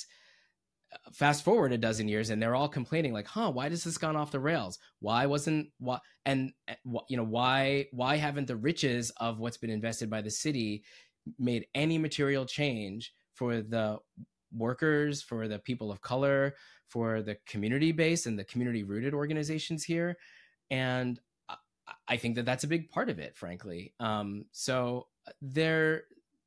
Fast forward a dozen years and they're all complaining like, huh, why does this gone off the rails? Why wasn't, why, and you know, why, why haven't the riches of what's been invested by the city made any material change for the workers, for the people of color, for the community base and the community rooted organizations here? And I think that that's a big part of it, frankly. Um, so there,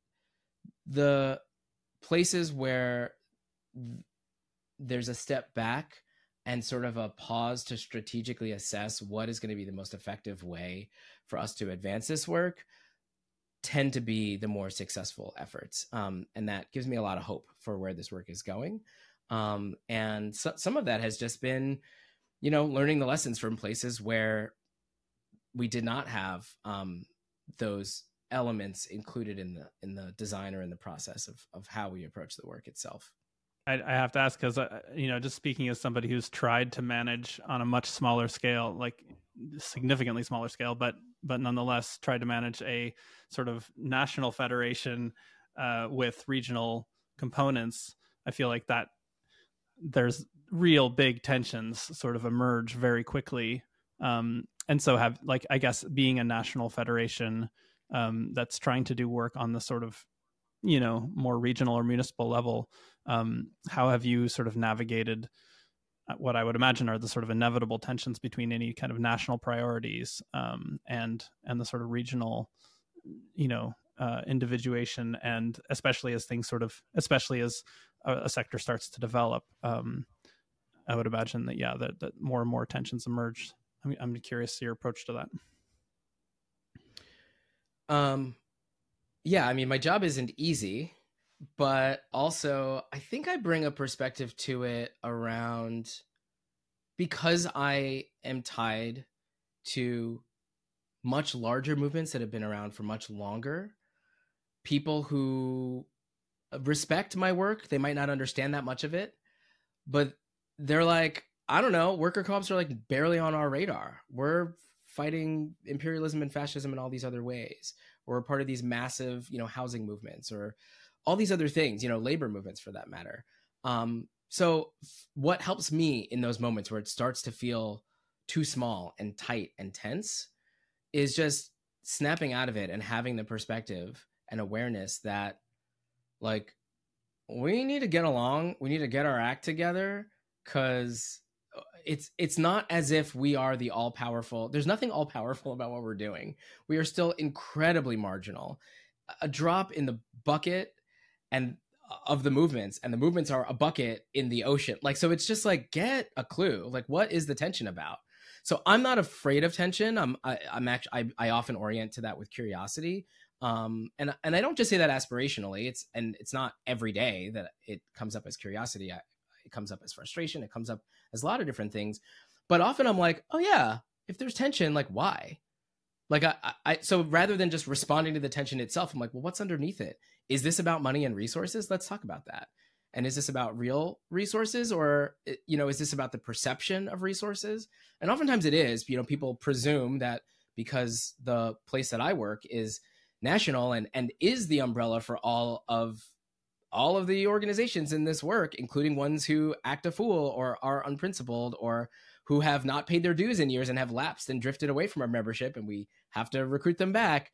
the places where there's a step back and sort of a pause to strategically assess what is going to be the most effective way for us to advance this work tend to be the more successful efforts. Um, and that gives me a lot of hope for where this work is going. Um, and so, some of that has just been, you know, learning the lessons from places where we did not have um, those elements included in the in the design or in the process of of how we approach the work itself. I, I have to ask because, uh, you know, just speaking as somebody who's tried to manage on a much smaller scale, like significantly smaller scale, but but nonetheless tried to manage a sort of national federation uh, with regional components, I feel like that there's real big tensions sort of emerge very quickly. Um, and so have, like, I guess being a national federation um, that's trying to do work on the sort of, you know, more regional or municipal level, um, how have you sort of navigated what I would imagine are the sort of inevitable tensions between any kind of national priorities um, and and the sort of regional, you know, uh, individuation, and especially as things sort of, especially as a, a sector starts to develop, um, I would imagine that, yeah, that, that more and more tensions emerge. I'm, I'm curious your approach to that. Um, Yeah, I mean, my job isn't easy, but also I think I bring a perspective to it around, because I am tied to much larger movements that have been around for much longer. People who respect my work, they might not understand that much of it, but they're like, I don't know, worker co-ops are like barely on our radar. We're fighting imperialism and fascism in all these other ways. We're part of these massive, you know, housing movements or all these other things, you know, labor movements for that matter. Um, so what helps me in those moments where it starts to feel too small and tight and tense is just snapping out of it and having the perspective and awareness that, like, we need to get along. We need to get our act together, because it's it's not as if we are the all powerful. There's nothing all powerful about what we're doing. We are still incredibly marginal. A drop in the bucket and of the movements, and the movements are a bucket in the ocean. Like, so it's just like, get a clue. Like, what is the tension about? So I'm not afraid of tension. I'm I, I'm actually I, I often orient to that with curiosity. Um, and and I don't just say that aspirationally. It's and it's not every day that it comes up as curiosity. I, it comes up as frustration. It comes up as a lot of different things. But often I'm like, oh yeah, if there's tension, like why? Like I, I so rather than just responding to the tension itself, I'm like, well, what's underneath it? Is this about money and resources? Let's talk about that. And is this about real resources, or, you know, is this about the perception of resources? And oftentimes it is. You know, people presume that because the place that I work is national and and is the umbrella for all of all of the organizations in this work, including ones who act a fool or are unprincipled or who have not paid their dues in years and have lapsed and drifted away from our membership, and we have to recruit them back.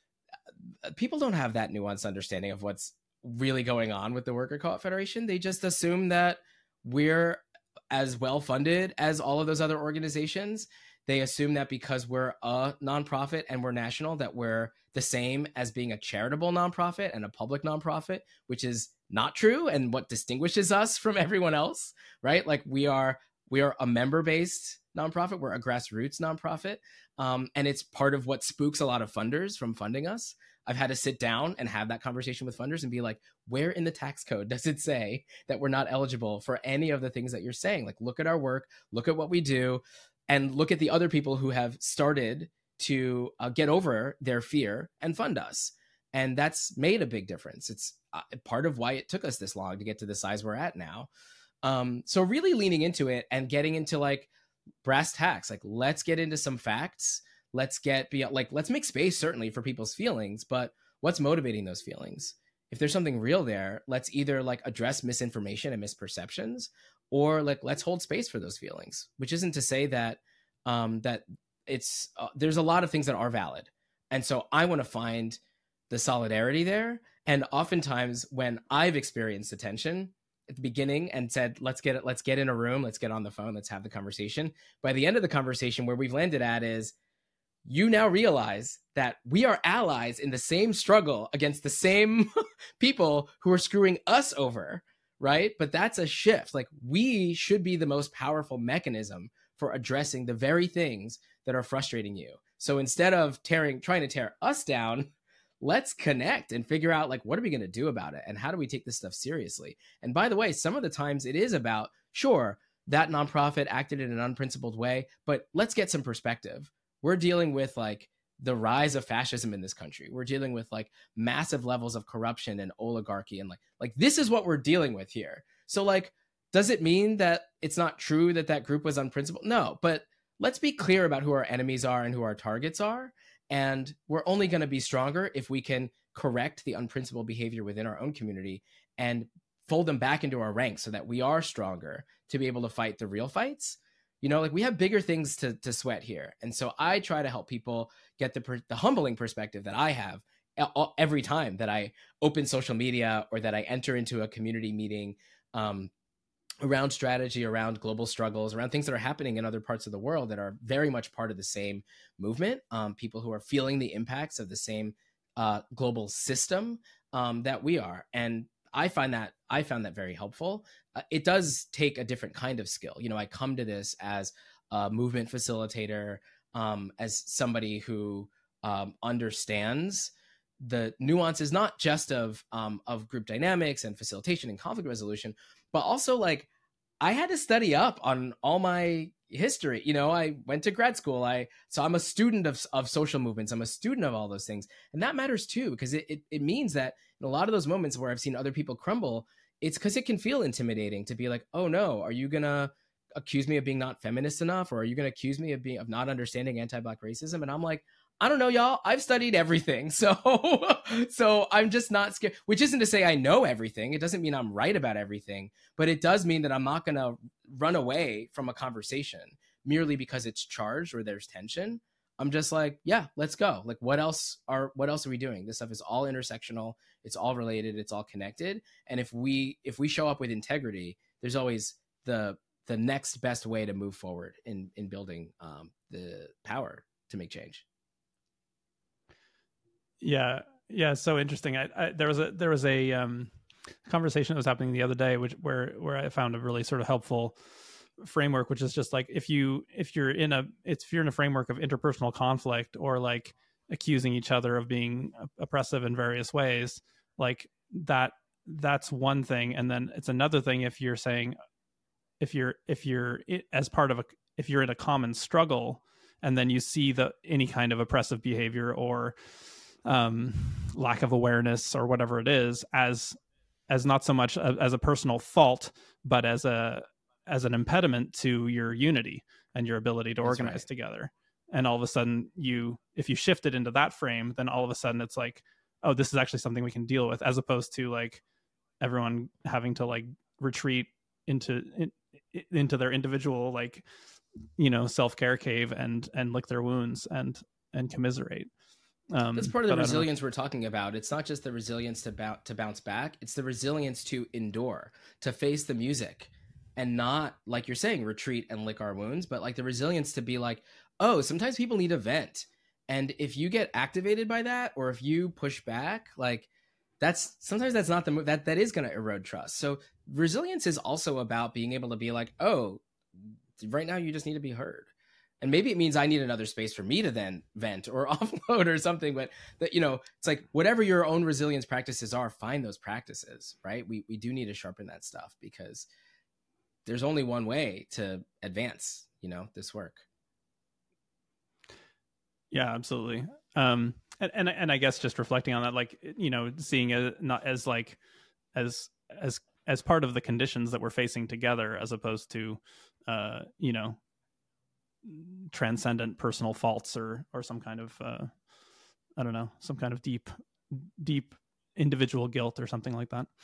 People don't have that nuanced understanding of what's really going on with the Worker Co-op Federation. They just assume that we're as well funded as all of those other organizations. They assume that because we're a nonprofit and we're national, that we're the same as being a charitable nonprofit and a public nonprofit, which is not true, and what distinguishes us from everyone else, right? Like we are we are a member-based nonprofit. We're a grassroots nonprofit. Um, and it's part of what spooks a lot of funders from funding us. I've had to sit down and have that conversation with funders and be like, where in the tax code does it say that we're not eligible for any of the things that you're saying? Like, look at our work, look at what we do, and look at the other people who have started to uh, get over their fear and fund us. And that's made a big difference. It's uh, part of why it took us this long to get to the size we're at now. Um, so really leaning into it and getting into like brass tacks, like let's get into some facts. Let's get be like, let's make space certainly for people's feelings, but what's motivating those feelings? If there's something real there, let's either like address misinformation and misperceptions, or like, let's hold space for those feelings, which isn't to say that, um, that it's, uh, there's a lot of things that are valid. And so I want to find the solidarity there. And oftentimes when I've experienced the tension at the beginning and said, let's get it, let's get in a room, let's get on the phone, let's have the conversation. By the end of the conversation, where we've landed at is, you now realize that we are allies in the same struggle against the same people who are screwing us over, right? But that's a shift. Like, we should be the most powerful mechanism for addressing the very things that are frustrating you. So instead of tearing, trying to tear us down, let's connect and figure out, like, what are we going to do about it? And how do we take this stuff seriously? And by the way, some of the times it is about, sure, that nonprofit acted in an unprincipled way, but let's get some perspective. We're dealing with like the rise of fascism in this country. We're dealing with like massive levels of corruption and oligarchy. And like, like this is what we're dealing with here. So like, does it mean that it's not true that that group was unprincipled? No, but let's be clear about who our enemies are and who our targets are. And we're only going to be stronger if we can correct the unprincipled behavior within our own community and fold them back into our ranks so that we are stronger to be able to fight the real fights. You know, like we have bigger things to to sweat here. And so I try to help people get the per, the humbling perspective that I have every time that I open social media or that I enter into a community meeting um, around strategy, around global struggles, around things that are happening in other parts of the world that are very much part of the same movement. Um, people who are feeling the impacts of the same uh, global system um, that we are. And I find that I found that very helpful. Uh, it does take a different kind of skill. You know, I come to this as a movement facilitator, um, as somebody who um, understands the nuances, not just of um, of group dynamics and facilitation and conflict resolution, but also like I had to study up on all my history. You know, I went to grad school. I so I'm a student of of social movements. I'm a student of all those things, and that matters too, because it it, it means that in a lot of those moments where I've seen other people crumble, it's because it can feel intimidating to be like, oh no, are you gonna accuse me of being not feminist enough, or are you gonna accuse me of being of not understanding anti-Black racism? And I'm like, I don't know, y'all. I've studied everything. So so I'm just not scared, which isn't to say I know everything. It doesn't mean I'm right about everything, but it does mean that I'm not going to run away from a conversation merely because it's charged or there's tension. I'm just like, yeah, let's go. Like, what else are what else are we doing? This stuff is all intersectional. It's all related. It's all connected. And if we if we show up with integrity, there's always the the next best way to move forward in in building um, the power to make change. Yeah, yeah, so interesting. I, I there was a there was a um, conversation that was happening the other day, which where where I found a really sort of helpful framework, which is just like if you if you're in a it's if you're in a framework of interpersonal conflict or like accusing each other of being oppressive in various ways, like that that's one thing, and then it's another thing if you're saying if you're if you're as part of a if you're in a common struggle and then you see the any kind of oppressive behavior or um lack of awareness or whatever it is as as not so much a, as a personal fault but as a as an impediment to your unity and your ability to That's organize right. together. And all of a sudden you if you shift it into that frame, then all of a sudden it's like, oh, this is actually something we can deal with, as opposed to like everyone having to like retreat into in, into their individual like you know self-care cave and and lick their wounds and and commiserate. Um, That's part of the resilience we're talking about. It's not just the resilience to, bou- to bounce back. It's the resilience to endure, to face the music and not, like you're saying, retreat and lick our wounds, but like the resilience to be like, oh, sometimes people need a vent. And if you get activated by that, or if you push back, like that's sometimes that's not the move that that is going to erode trust. So resilience is also about being able to be like, oh, right now you just need to be heard. And maybe it means I need another space for me to then vent or offload or something. But that, you know, it's like whatever your own resilience practices are, find those practices, right? We we do need to sharpen that stuff because there's only one way to advance, you know, this work. Yeah, absolutely. Um, and, and and I guess just reflecting on that, like, you know, seeing it not as like as as as part of the conditions that we're facing together, as opposed to, uh, you know, transcendent personal faults or or some kind of uh I don't know some kind of deep deep individual guilt or something like that.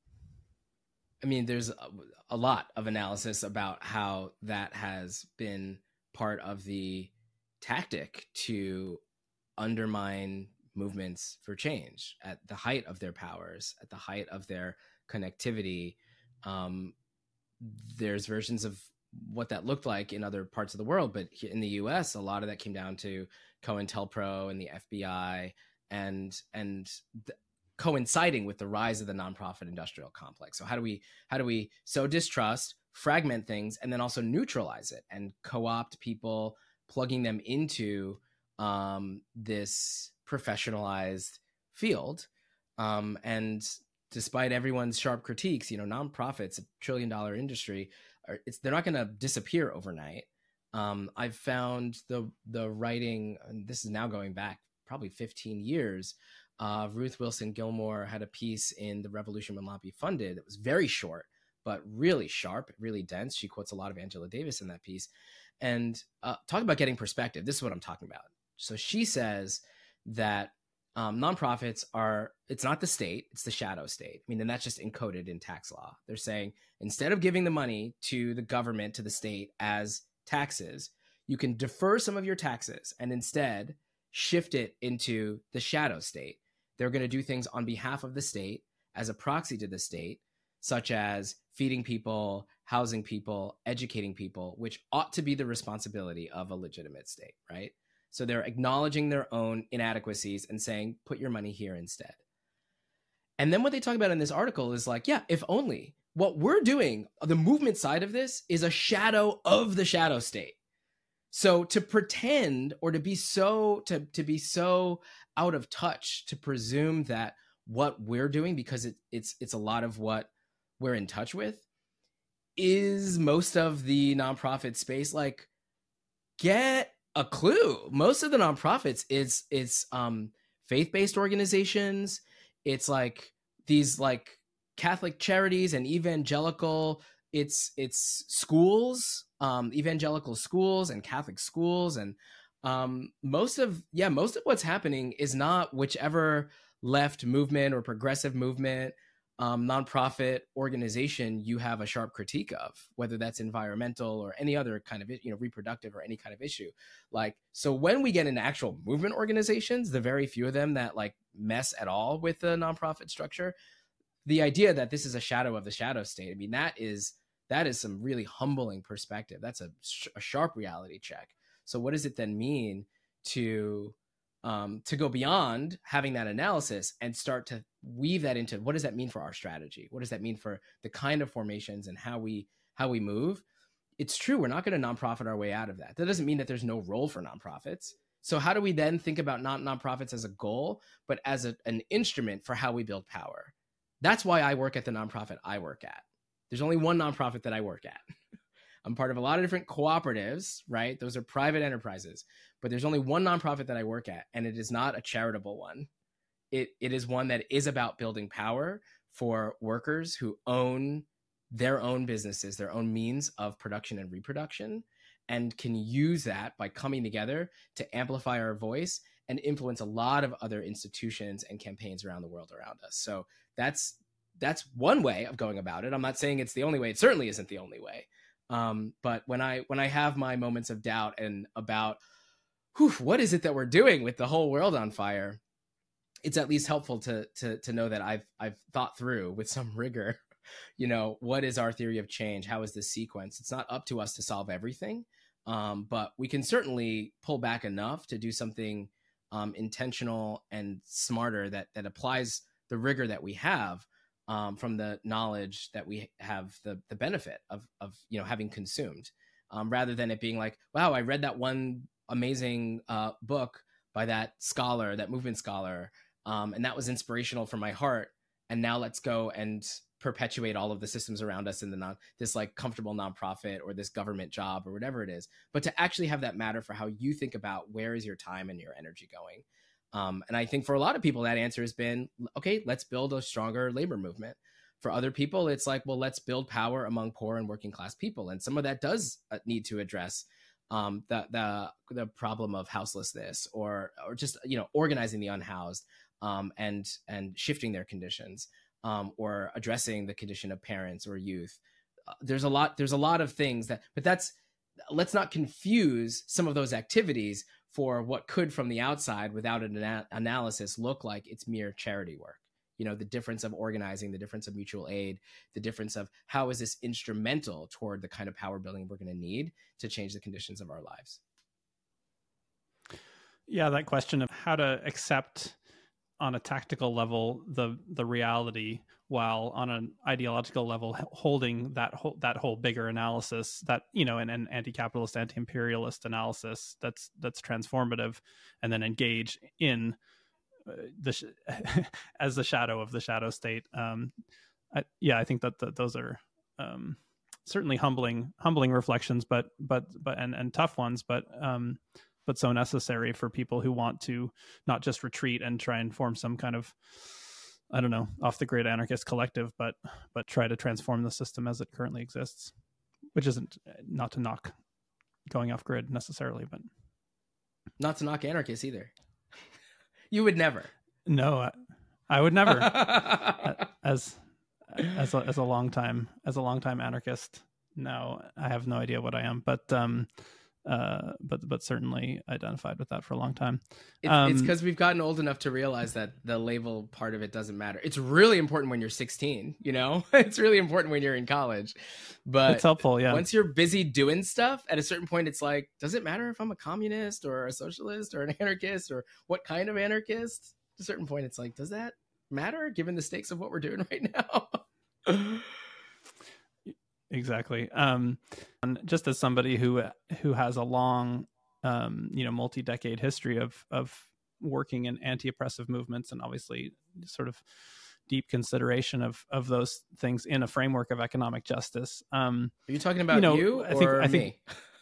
I mean, there's a, a lot of analysis about how that has been part of the tactic to undermine movements for change at the height of their powers, at the height of their connectivity. Um, there's versions of what that looked like in other parts of the world, but in the U S, a lot of that came down to COINTELPRO and the F B I, and and th- coinciding with the rise of the nonprofit industrial complex. So how do we how do we sow distrust, fragment things, and then also neutralize it and co-opt people, plugging them into um, this professionalized field? Um, and despite everyone's sharp critiques, you know, nonprofits, a trillion dollar industry, It's, they're not going to disappear overnight. Um, I've found the the writing, and this is now going back probably fifteen years. Uh, Ruth Wilson Gilmore had a piece in The Revolution Will Not Be Funded. It was very short, but really sharp, really dense. She quotes a lot of Angela Davis in that piece. And uh, talk about getting perspective. This is what I'm talking about. So she says that um, nonprofits are, it's not the state, it's the shadow state. I mean, and that's just encoded in tax law. They're saying, instead of giving the money to the government, to the state as taxes, you can defer some of your taxes and instead shift it into the shadow state. They're going to do things on behalf of the state as a proxy to the state, such as feeding people, housing people, educating people, which ought to be the responsibility of a legitimate state, right? So they're acknowledging their own inadequacies and saying, put your money here instead. And then what they talk about in this article is like, yeah, if only. What we're doing, the movement side of this, is a shadow of the shadow state. So to pretend or to be so to to be so out of touch to presume that what we're doing, because it, it's it's a lot of what we're in touch with, is most of the nonprofit space. Like, get a clue. Most of the nonprofits is it's um, faith-based organizations. It's like these like Catholic charities and evangelical. It's it's schools, um, evangelical schools and Catholic schools, and um, most of yeah most of what's happening is not whichever left movement or progressive movement, um, nonprofit organization you have a sharp critique of, whether that's environmental or any other kind of, you know, reproductive or any kind of issue. Like, so when we get into actual movement organizations, the very few of them that like mess at all with the nonprofit structure, the idea that this is a shadow of the shadow state, I mean, that is that is some really humbling perspective. That's a, a sharp reality check. So what does it then mean to um, to go beyond having that analysis and start to weave that into what does that mean for our strategy? What does that mean for the kind of formations and how we how we move? It's true, we're not going to nonprofit our way out of that. That doesn't mean that there's no role for nonprofits. So how do we then think about not nonprofits as a goal, but as a, an instrument for how we build power? That's why I work at the nonprofit I work at. There's only one nonprofit that I work at. I'm part of a lot of different cooperatives, right? Those are private enterprises, but there's only one nonprofit that I work at, and it is not a charitable one. It it is one that is about building power for workers who own their own businesses, their own means of production and reproduction, and can use that by coming together to amplify our voice and influence a lot of other institutions and campaigns around the world around us. So that's that's one way of going about it. I'm not saying it's the only way. It certainly isn't the only way. Um, but when I when I have my moments of doubt and about whew, what is it that we're doing with the whole world on fire, it's at least helpful to to to know that I've I've thought through with some rigor, you know, what is our theory of change? How is this sequence? It's not up to us to solve everything, um, but we can certainly pull back enough to do something um, intentional and smarter that that applies the rigor that we have. Um, from the knowledge that we have the the benefit of of you know having consumed, um, rather than it being like, wow, I read that one amazing uh, book by that scholar, that movement scholar, um, and that was inspirational for my heart. And now let's go and perpetuate all of the systems around us in the non this like comfortable nonprofit or this government job or whatever it is. But to actually have that matter for how you think about where is your time and your energy going. Um, and I think for a lot of people, that answer has been, okay, let's build a stronger labor movement. For other people, it's like, well, let's build power among poor and working class people. And some of that does need to address um, the, the the problem of houselessness or or just, you know, organizing the unhoused um, and and shifting their conditions um, or addressing the condition of parents or youth. Uh, there's a lot. There's a lot of things that, but that's, let's not confuse some of those activities for what could from the outside without an ana- analysis look like it's mere charity work. You know, the difference of organizing, the difference of mutual aid, the difference of how is this instrumental toward the kind of power building we're going to need to change the conditions of our lives. Yeah, that question of how to accept on a tactical level the the reality, while on an ideological level holding that whole that whole bigger analysis, that, you know, an, an anti-capitalist, anti-imperialist analysis that's that's transformative, and then engage in uh, the sh- as the shadow of the shadow state. Um, I, yeah, I think that, that those are um, certainly humbling humbling reflections, but but but and and tough ones, but. Um, but so necessary for people who want to not just retreat and try and form some kind of, I don't know, off the grid anarchist collective, but but try to transform the system as it currently exists, which isn't, not to knock going off grid necessarily, but not to knock anarchists either. You would never. No, I, I would never. as as a, as a long time as a long time anarchist. No, I have no idea what I am, but um. Uh, but but certainly identified with that for a long time. Um, it's because we've gotten old enough to realize that the label part of it doesn't matter. It's really important when you're sixteen, you know. It's really important when you're in college, but it's helpful. Yeah. Once you're busy doing stuff, at a certain point, it's like, does it matter if I'm a communist or a socialist or an anarchist or what kind of anarchist? At a certain point, it's like, does that matter given the stakes of what we're doing right now? Exactly. Um, and just as somebody who who has a long, um, you know, multi-decade history of of working in anti-oppressive movements, and obviously sort of deep consideration of of those things in a framework of economic justice. Um, Are you talking about you know, you I think or I think.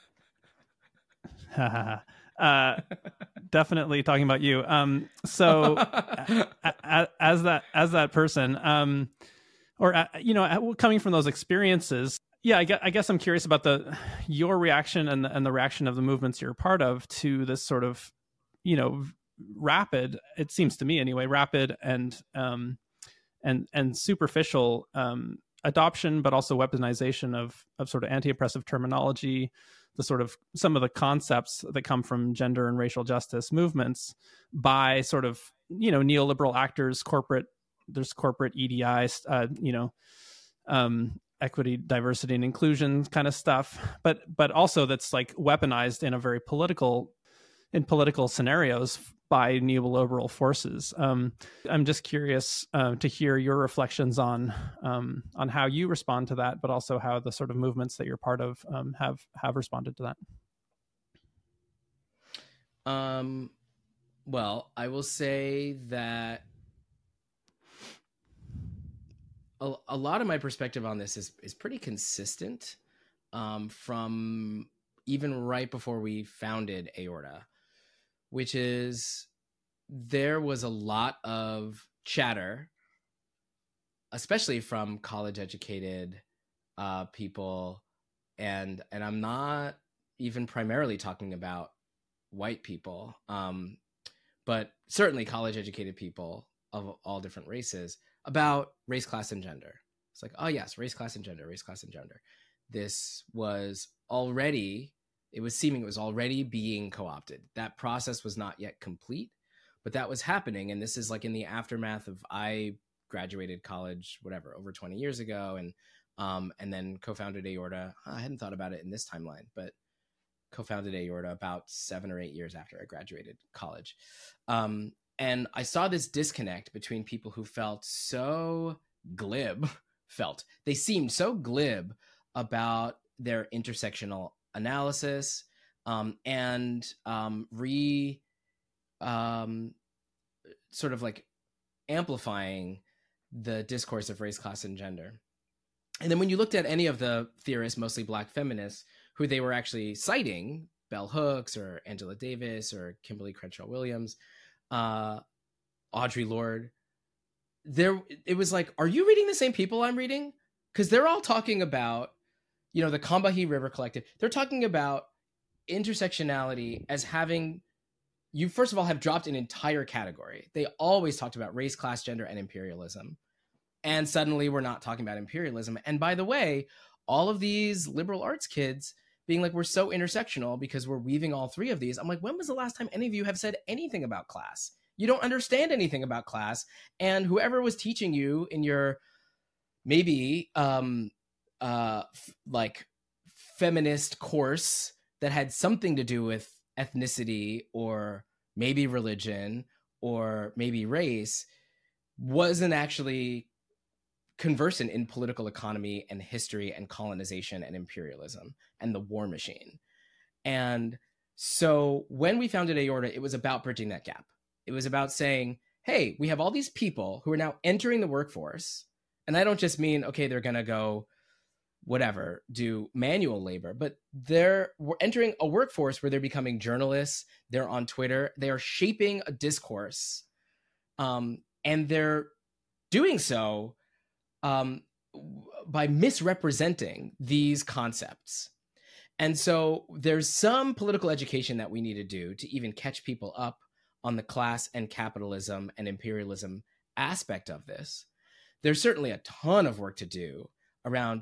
me? uh, definitely talking about you. Um, so as, as that as that person, um, or uh, you know, coming from those experiences, yeah, I guess, I guess I'm curious about the your reaction and the, and the reaction of the movements you're a part of to this sort of, you know, rapid. It seems to me anyway, rapid and um, and and superficial um, adoption, but also weaponization of of sort of anti-oppressive terminology, the sort of some of the concepts that come from gender and racial justice movements by sort of, you know, neoliberal actors, corporate, there's corporate E D I, uh, you know, um, equity, diversity, and inclusion kind of stuff, but but also that's like weaponized in a very political, in political scenarios by neoliberal forces. Um, I'm just curious uh, to hear your reflections on um, on how you respond to that, but also how the sort of movements that you're part of um, have have responded to that. Um, well, I will say that a, a lot of my perspective on this is is pretty consistent um, from even right before we founded Aorta, which is there was a lot of chatter, especially from college educated uh, people. And, and I'm not even primarily talking about white people, um, but certainly college educated people of all different races about race, class, and gender. It's like, oh yes, race, class, and gender, race, class, and gender. This was already, it was seeming it was already being co-opted. That process was not yet complete, but that was happening. And this is like in the aftermath of, I graduated college, whatever, over twenty years ago. And, um, and then co-founded Aorta. I hadn't thought about it in this timeline, but co-founded Aorta about seven or eight years after I graduated college. Um, and I saw this disconnect between people who felt so glib, felt, they seemed so glib about their intersectional analysis um, and um, re um, sort of like amplifying the discourse of race, class, and gender. And then when you looked at any of the theorists, mostly Black feminists, who they were actually citing, Bell Hooks or Angela Davis or Kimberly Crenshaw Williams, uh, Audre Lorde, there it was like, are you reading the same people I'm reading? Because they're all talking about, you know, the Combahee River Collective. They're talking about intersectionality as having, you first of all have dropped an entire category. They always talked about race, class, gender, and imperialism. And suddenly we're not talking about imperialism. And by the way, all of these liberal arts kids being like, we're so intersectional because we're weaving all three of these. I'm like, when was the last time any of you have said anything about class? You don't understand anything about class. And whoever was teaching you in your maybe um, uh, f- like feminist course that had something to do with ethnicity or maybe religion or maybe race wasn't actually conversant in political economy and history and colonization and imperialism and the war machine. And so when we founded Aorta, it was about bridging that gap. It was about saying, hey, we have all these people who are now entering the workforce. And I don't just mean, okay, they're going to go whatever, do manual labor, but they're we're entering a workforce where they're becoming journalists. They're on Twitter. They are shaping a discourse. Um, and they're doing so um, by misrepresenting these concepts. And so there's some political education that we need to do to even catch people up on the class and capitalism and imperialism aspect of this. There's certainly a ton of work to do around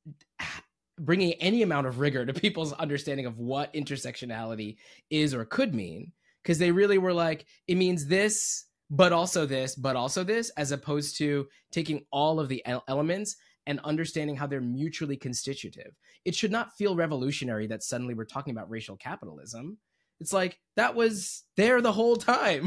bringing any amount of rigor to people's understanding of what intersectionality is or could mean, because they really were like, it means this, but also this, but also this, as opposed to taking all of the elements and understanding how they're mutually constitutive. It should not feel revolutionary that suddenly we're talking about racial capitalism. It's like, that was there the whole time.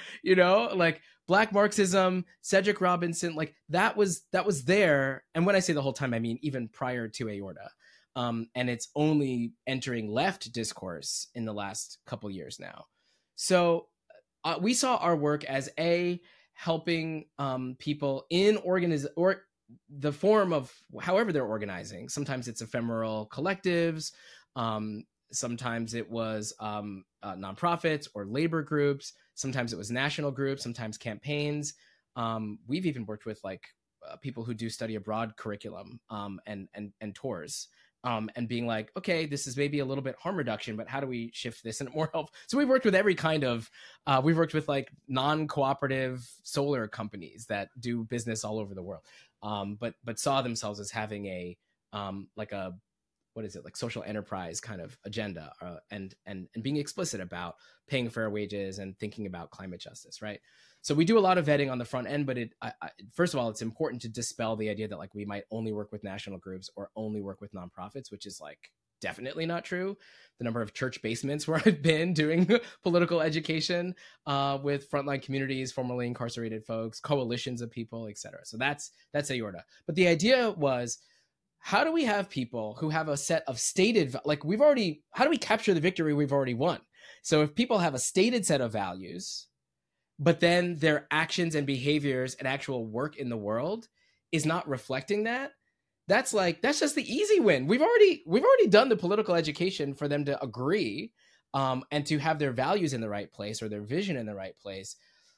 you know, like Black Marxism, Cedric Robinson, like that was that was there. And when I say the whole time, I mean even prior to aorta. Um, and it's only entering left discourse in the last couple years now. So uh, we saw our work as a helping um, people in organiz or the form of however they're organizing. Sometimes it's ephemeral collectives. Um, sometimes it was um, uh, nonprofits or labor groups. Sometimes it was national groups, sometimes campaigns. Um, we've even worked with like uh, people who do study abroad curriculum um, and, and, and tours. Um, and being like, okay, this is maybe a little bit harm reduction, but how do we shift this and more help? So we've worked with every kind of, uh, we've worked with like non-cooperative solar companies that do business all over the world, um, but but saw themselves as having a um, like a what is it like social enterprise kind of agenda, uh, and and and being explicit about paying fair wages and thinking about climate justice, right? So we do a lot of vetting on the front end, but it I, I, first of all, it's important to dispel the idea that like we might only work with national groups or only work with nonprofits, which is like definitely not true. The number of church basements where I've been doing political education uh, with frontline communities, formerly incarcerated folks, coalitions of people, et cetera. So that's that's aorta. But the idea was, how do we have people who have a set of stated, like we've already, how do we capture the victory we've already won? So if people have a stated set of values, but then their actions and behaviors and actual work in the world is not reflecting that, that's like, that's just the easy win. We've already, we've already done the political education for them to agree um, and to have their values in the right place or their vision in the right place.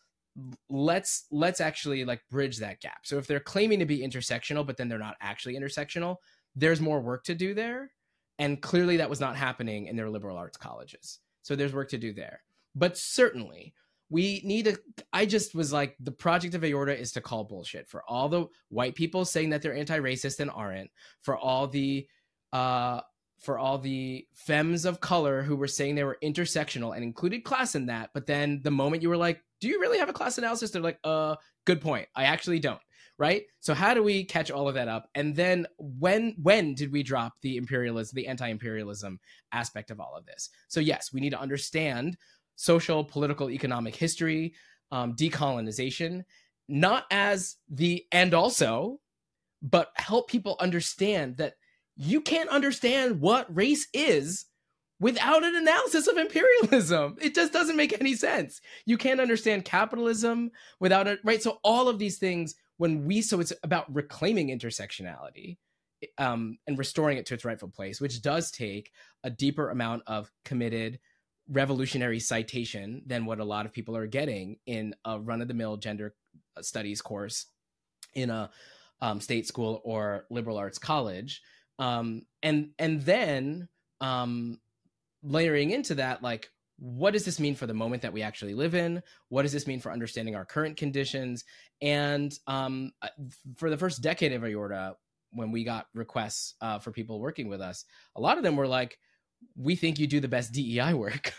Let's, let's actually like bridge that gap. So if they're claiming to be intersectional, but then they're not actually intersectional, there's more work to do there. And clearly that was not happening in their liberal arts colleges. So there's work to do there. But certainly, we need to, I just was like, the project of aorta is to call bullshit for all the white people saying that they're anti-racist and aren't, for all the, uh, for all the femmes of color who were saying they were intersectional and included class in that. But then the moment you were like, do you really have a class analysis? They're like, uh, good point. I actually don't. Right. So how do we catch all of that up? And then when, when did we drop the imperialism, the anti-imperialism aspect of all of this? So yes, we need to understand social, political, economic history, um, decolonization, not as the and also, but help people understand that you can't understand what race is without an analysis of imperialism. It just doesn't make any sense. You can't understand capitalism without it, right? So all of these things, when we, so it's about reclaiming intersectionality um, and restoring it to its rightful place, which does take a deeper amount of committed revolutionary citation than what a lot of people are getting in a run-of-the-mill gender studies course in a um, state school or liberal arts college. Um, and, and then um, layering into that, like, what does this mean for the moment that we actually live in? What does this mean for understanding our current conditions? And um, for the first decade of aorta, when we got requests uh, for people working with us, a lot of them were like, we think you do the best D E I work.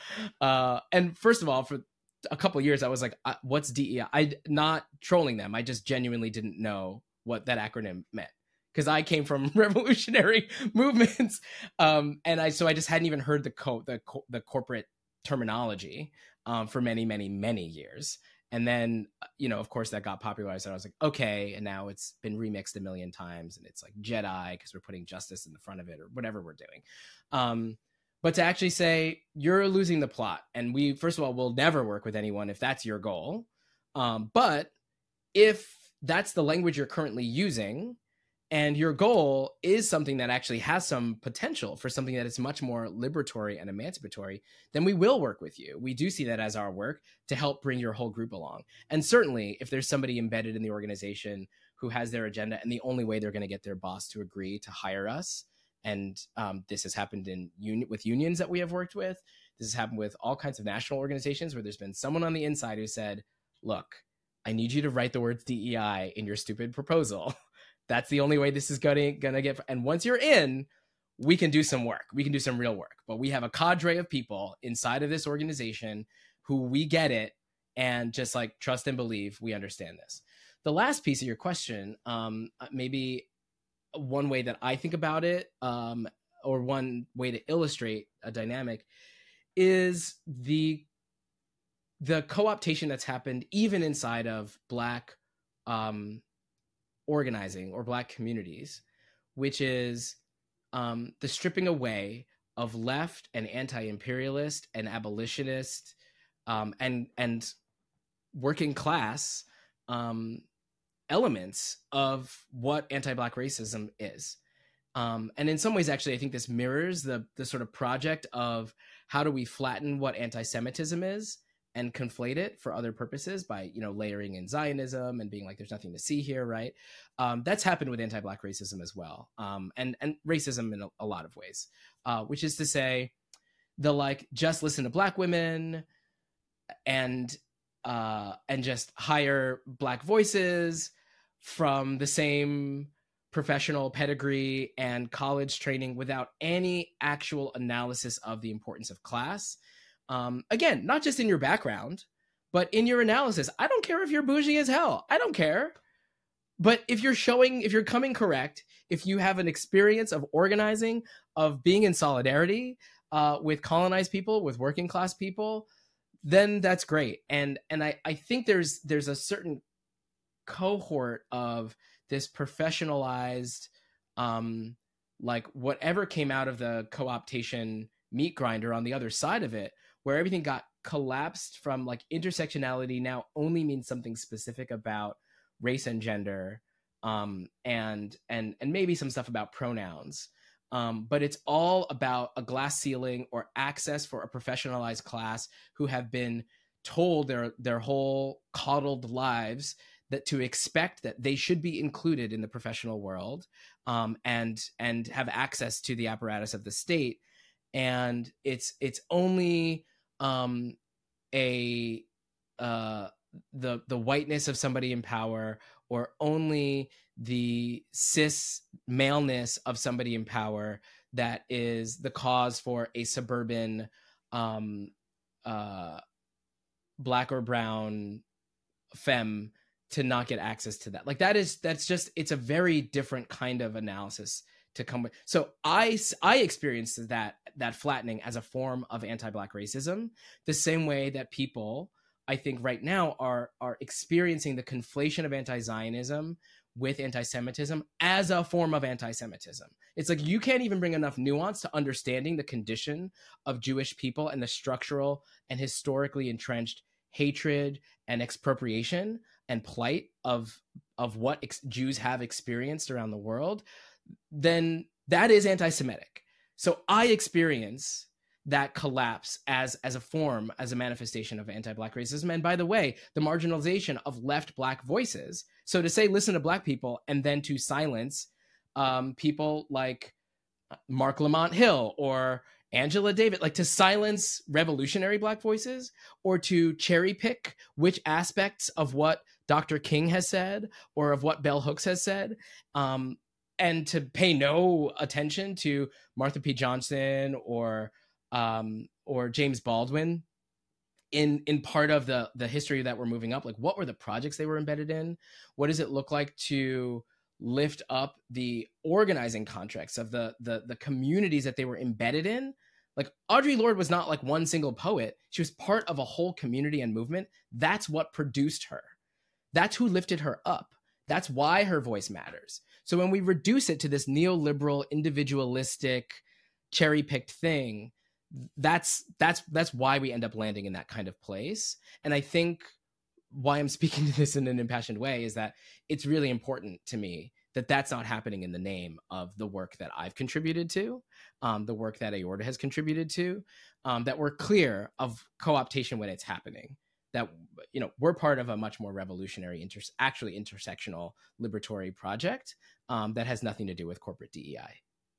uh, and first of all, for a couple of years, I was like, what's D E I? I not trolling them. I just genuinely didn't know what that acronym meant, because I came from revolutionary movements. Um, and I, so I just hadn't even heard the co the, co the corporate terminology um, for many, many, many years. And then, you know, of course that got popularized and I was like, okay. And now it's been remixed a million times and it's like Jedi because we're putting justice in the front of it or whatever we're doing. Um, but to actually say you're losing the plot, and we, first of all, will never work with anyone if that's your goal. Um, but if that's the language you're currently using and your goal is something that actually has some potential for something that is much more liberatory and emancipatory, then we will work with you. We do see that as our work to help bring your whole group along. And certainly if there's somebody embedded in the organization who has their agenda and the only way they're going to get their boss to agree to hire us, and um, this has happened in uni with unions that we have worked with, this has happened with all kinds of national organizations where there's been someone on the inside who said, look, I need you to write the words D E I in your stupid proposal. That's the only way this is gonna, gonna get, and once you're in, we can do some work. We can do some real work, but we have a cadre of people inside of this organization who we get it and just like trust and believe we understand this. The last piece of your question, um, maybe one way that I think about it, um, or one way to illustrate a dynamic is the the co-optation that's happened even inside of Black um, organizing or Black communities, which is um, the stripping away of left and anti-imperialist and abolitionist um, and and working class um, elements of what anti-Black racism is. Um, and in some ways, actually, I think this mirrors the the sort of project of how do we flatten what anti-Semitism is and conflate it for other purposes by, you know, layering in Zionism and being like, there's nothing to see here, right? Um, that's happened with anti-Black racism as well, um, and and racism in a, a lot of ways, uh, which is to say, the like just listen to Black women and uh, and just hire Black voices from the same professional pedigree and college training without any actual analysis of the importance of class. Um, again, not just in your background, but in your analysis. I don't care if you're bougie as hell. I don't care. But if you're showing, if you're coming correct, if you have an experience of organizing, of being in solidarity uh, with colonized people, with working class people, then that's great. And and I, I think there's there's a certain cohort of this professionalized, um, like whatever came out of the co-optation meat grinder on the other side of it, where everything got collapsed from like intersectionality now only means something specific about race and gender, um, and and and maybe some stuff about pronouns. Um, but it's all about a glass ceiling or access for a professionalized class who have been told their their whole coddled lives that to expect that they should be included in the professional world, um, and and have access to the apparatus of the state. And it's it's only um, a uh, the the whiteness of somebody in power, or only the cis maleness of somebody in power that is the cause for a suburban um, uh, Black or brown femme to not get access to that. Like that is, that's just, it's a very different kind of analysis to come with. So I, I experienced that, that flattening as a form of anti-Black racism, the same way that people, I think right now are, are experiencing the conflation of anti-Zionism with anti-Semitism as a form of anti-Semitism. It's like, you can't even bring enough nuance to understanding the condition of Jewish people and the structural and historically entrenched hatred and expropriation and plight of of what ex- Jews have experienced around the world, then that is anti-Semitic. So I experience that collapse as as a form, as a manifestation of anti-Black racism. And by the way, the marginalization of left Black voices. So to say, listen to Black people, and then to silence um, people like Mark Lamont Hill or Angela Davis, like to silence revolutionary Black voices, or to cherry pick which aspects of what Doctor King has said or of what Bell Hooks has said, um, and to pay no attention to Martha P. Johnson or um, or James Baldwin in in part of the the history that we're moving up. Like, what were the projects they were embedded in? What does it look like to lift up the organizing contracts of the the the communities that they were embedded in? Like, Audre Lorde was not like one single poet. She was part of a whole community and movement. That's what produced her. That's who lifted her up. That's why her voice matters. So when we reduce it to this neoliberal, individualistic, cherry-picked thing, that's that's that's why we end up landing in that kind of place. And I think why I'm speaking to this in an impassioned way is that it's really important to me that that's not happening in the name of the work that I've contributed to, um, the work that Aorta has contributed to, um, that we're clear of co-optation when it's happening, that, you know, we're part of a much more revolutionary, inter- actually intersectional liberatory project um, that has nothing to do with corporate D E I.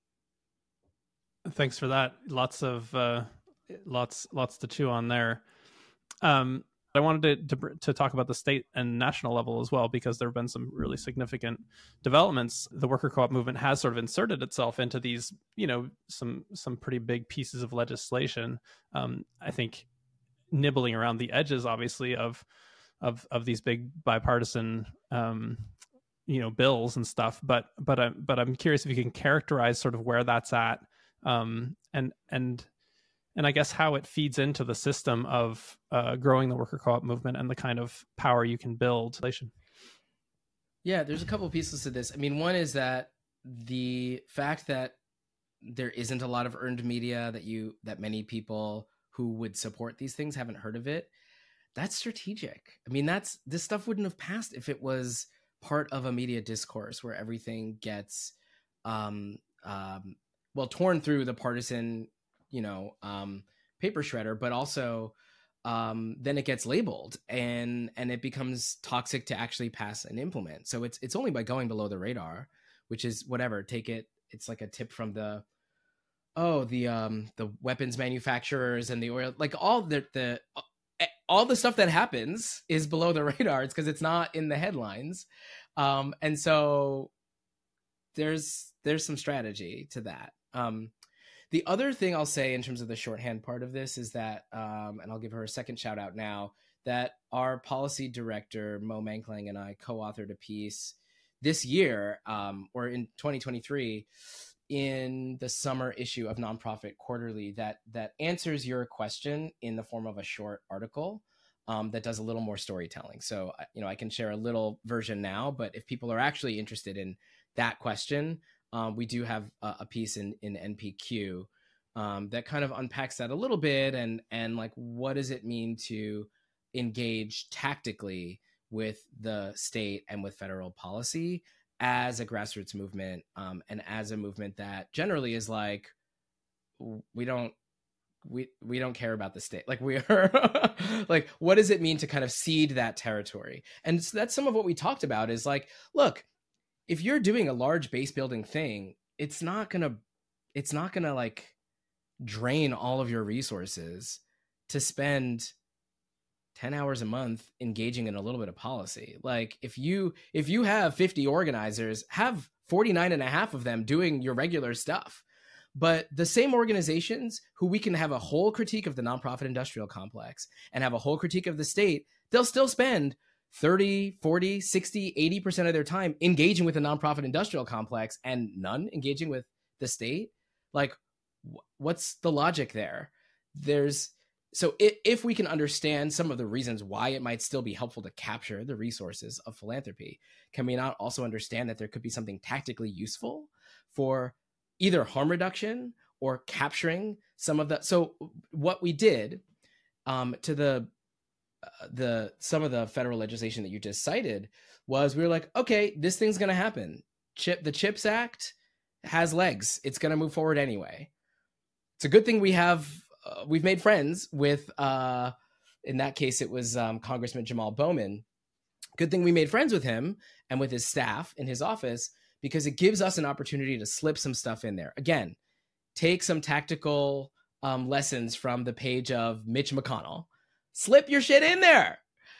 Thanks for that. Lots of uh, lots lots to chew on there. Um, I wanted to, to to talk about the state and national level as well, because there have been some really significant developments. The worker co-op movement has sort of inserted itself into these, you know, some some pretty big pieces of legislation. Um, I think nibbling around the edges, obviously, of of of these big bipartisan um, you know, bills and stuff. But but I'm but I'm curious if you can characterize sort of where that's at. Um, and and and I guess how it feeds into the system of uh, growing the worker co-op movement and the kind of power you can build. Yeah, there's a couple of pieces to this. I mean, one is that the fact that there isn't a lot of earned media, that you that many people who would support these things haven't heard of it. That's strategic. I mean, that's this stuff wouldn't have passed if it was part of a media discourse where everything gets um, um, well torn through the partisan, you know, um, paper shredder, but also um, then it gets labeled and and it becomes toxic to actually pass and implement. So it's it's only by going below the radar, which is whatever. Take it. It's like a tip from the oh the um the weapons manufacturers and the oil, like all the the all the stuff that happens is below the radar. It's because it's not in the headlines, um and so there's there's some strategy to that. Um the other thing I'll say in terms of the shorthand part of this is that um and I'll give her a second shout out now, that our policy director Mo Manklang and I co-authored a piece this year um or in twenty twenty-three in the summer issue of Nonprofit Quarterly that that answers your question in the form of a short article um, that does a little more storytelling. So, you know, I can share a little version now, but if people are actually interested in that question, um, we do have a, a piece in, in N P Q um, that kind of unpacks that a little bit and, and like, what does it mean to engage tactically with the state and with federal policy as a grassroots movement, um, and as a movement that generally is like, we don't, we we don't care about the state. Like we are, like, what does it mean to kind of cede that territory? And so that's some of what we talked about is like, look, if you're doing a large base building thing, it's not gonna, it's not gonna like drain all of your resources to spend ten hours a month engaging in a little bit of policy. Like if you if you have fifty organizers, have forty-nine and a half of them doing your regular stuff. But the same organizations who we can have a whole critique of the nonprofit industrial complex and have a whole critique of the state, they'll still spend thirty, forty, sixty, eighty percent of their time engaging with the nonprofit industrial complex and none engaging with the state. Like, what's the logic there? There's So if, if we can understand some of the reasons why it might still be helpful to capture the resources of philanthropy, can we not also understand that there could be something tactically useful for either harm reduction or capturing some of the... So what we did um, to the uh, the some of the federal legislation that you just cited was we were like, okay, this thing's going to happen. Chip the CHIPS Act has legs. It's going to move forward anyway. It's a good thing we have... Uh, we've made friends with, uh, in that case, it was um, Congressman Jamal Bowman. Good thing we made friends with him and with his staff in his office, because it gives us an opportunity to slip some stuff in there. Again, take some tactical um, lessons from the page of Mitch McConnell. Slip your shit in there.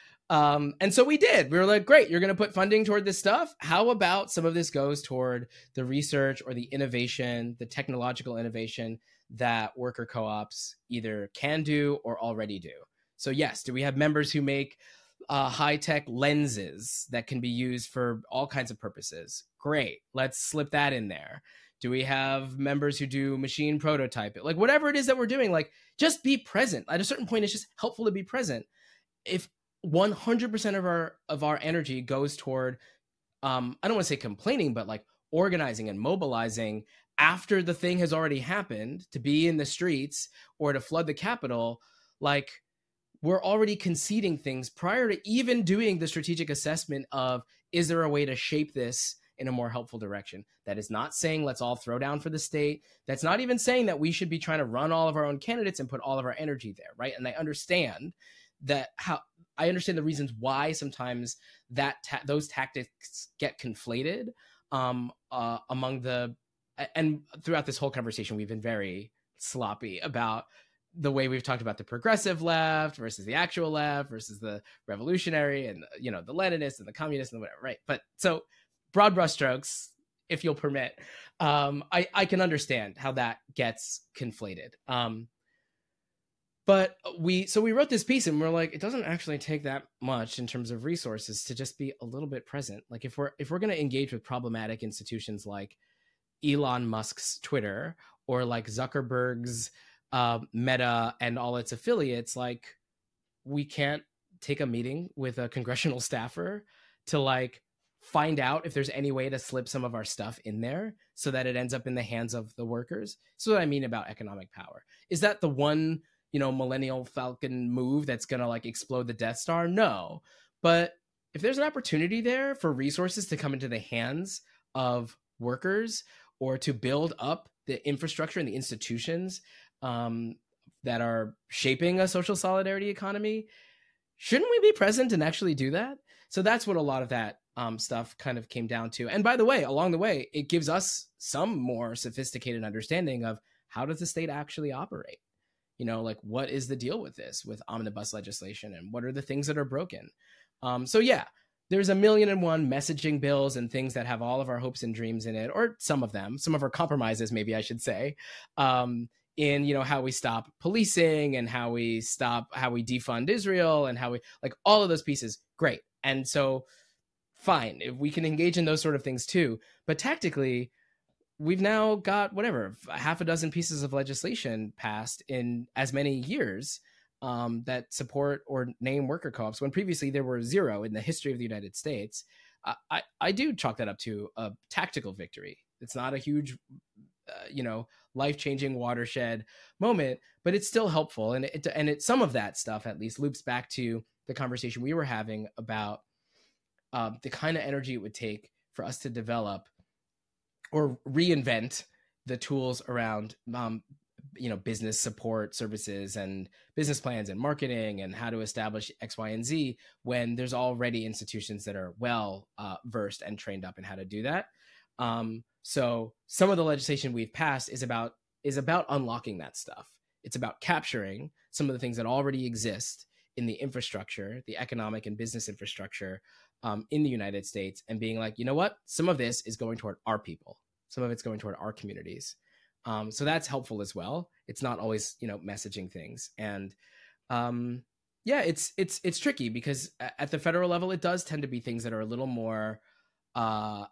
Um, and so we did. We were like, great, you're going to put funding toward this stuff. How about some of this goes toward the research or the innovation, the technological innovation that worker co-ops either can do or already do. So yes, do we have members who make uh, high-tech lenses that can be used for all kinds of purposes? Great, let's slip that in there. Do we have members who do machine prototyping? Like whatever it is that we're doing, like just be present. At a certain point, it's just helpful to be present. If one hundred percent of our of our energy goes toward, um, I don't want to say complaining, but like organizing and mobilizing after the thing has already happened, to be in the streets or to flood the Capitol, like we're already conceding things prior to even doing the strategic assessment of, is there a way to shape this in a more helpful direction? That is not saying let's all throw down for the state. That's not even saying that we should be trying to run all of our own candidates and put all of our energy there, right? And I understand that how I understand the reasons why sometimes that ta- those tactics get conflated um, uh, among the and throughout this whole conversation, we've been very sloppy about the way we've talked about the progressive left versus the actual left versus the revolutionary and, you know, the Leninist and the communist and whatever, right? But so broad brushstrokes, if you'll permit, um, I, I can understand how that gets conflated. Um, but we, so we wrote this piece and we're like, it doesn't actually take that much in terms of resources to just be a little bit present. Like if we're, if we're going to engage with problematic institutions like Elon Musk's Twitter or like Zuckerberg's uh, Meta and all its affiliates, like, we can't take a meeting with a congressional staffer to like find out if there's any way to slip some of our stuff in there so that it ends up in the hands of the workers. So what I mean about economic power. Is that the one, you know, Millennial Falcon move that's going to like explode the Death Star? No. But if there's an opportunity there for resources to come into the hands of workers or to build up the infrastructure and the institutions um, that are shaping a social solidarity economy, shouldn't we be present and actually do that? So that's what a lot of that um, stuff kind of came down to. And by the way, along the way, it gives us some more sophisticated understanding of how does the state actually operate? You know, like, what is the deal with this, with omnibus legislation, and what are the things that are broken? Um, so yeah, there's a million and one messaging bills and things that have all of our hopes and dreams in it, or some of them, some of our compromises, maybe I should say, um, in, you know, how we stop policing and how we stop, how we defund Israel and how we, like, all of those pieces, great. And so fine, if we can engage in those sort of things too. But tactically, we've now got whatever, half a dozen pieces of legislation passed in as many years um, that support or name worker co-ops, when previously there were zero in the history of the United States. I, I, I do chalk that up to a tactical victory. It's not a huge, uh, you know, life-changing watershed moment, but it's still helpful. And it, and it, some of that stuff at least loops back to the conversation we were having about uh, the kind of energy it would take for us to develop or reinvent the tools around, um, you know, business support services and business plans and marketing and how to establish X, Y, and Z when there's already institutions that are well uh, versed and trained up in how to do that. Um, so some of the legislation we've passed is about is about unlocking that stuff. It's about capturing some of the things that already exist in the infrastructure, the economic and business infrastructure um, in the United States, and being like, you know what, some of this is going toward our people. Some of it's going toward our communities. Um, so that's helpful as well. It's not always, you know, messaging things. And um, yeah, it's it's it's tricky because at the federal level, it does tend to be things that are a little more uh,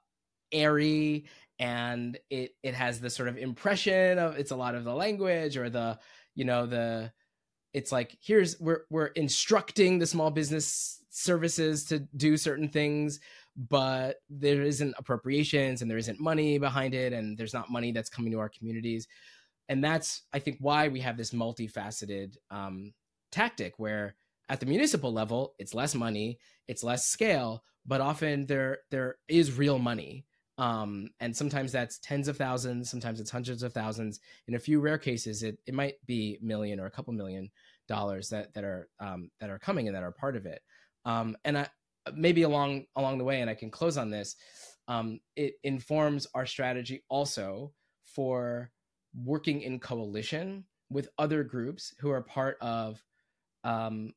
airy, and it it has the sort of impression of it's a lot of the language or the, you know, the it's like, here's we're we're instructing the small business services to do certain things, but there isn't appropriations and there isn't money behind it, and there's not money that's coming to our communities. And that's, I think, why we have this multifaceted um, tactic where at the municipal level, it's less money, it's less scale, but often there there is real money. Um, and sometimes that's tens of thousands, sometimes it's hundreds of thousands. In a few rare cases, it it might be a million or a couple million dollars that that are um, that are coming and that are part of it. Um, and I, maybe along along the way, and I can close on this, um, it informs our strategy also for working in coalition with other groups who are part of um,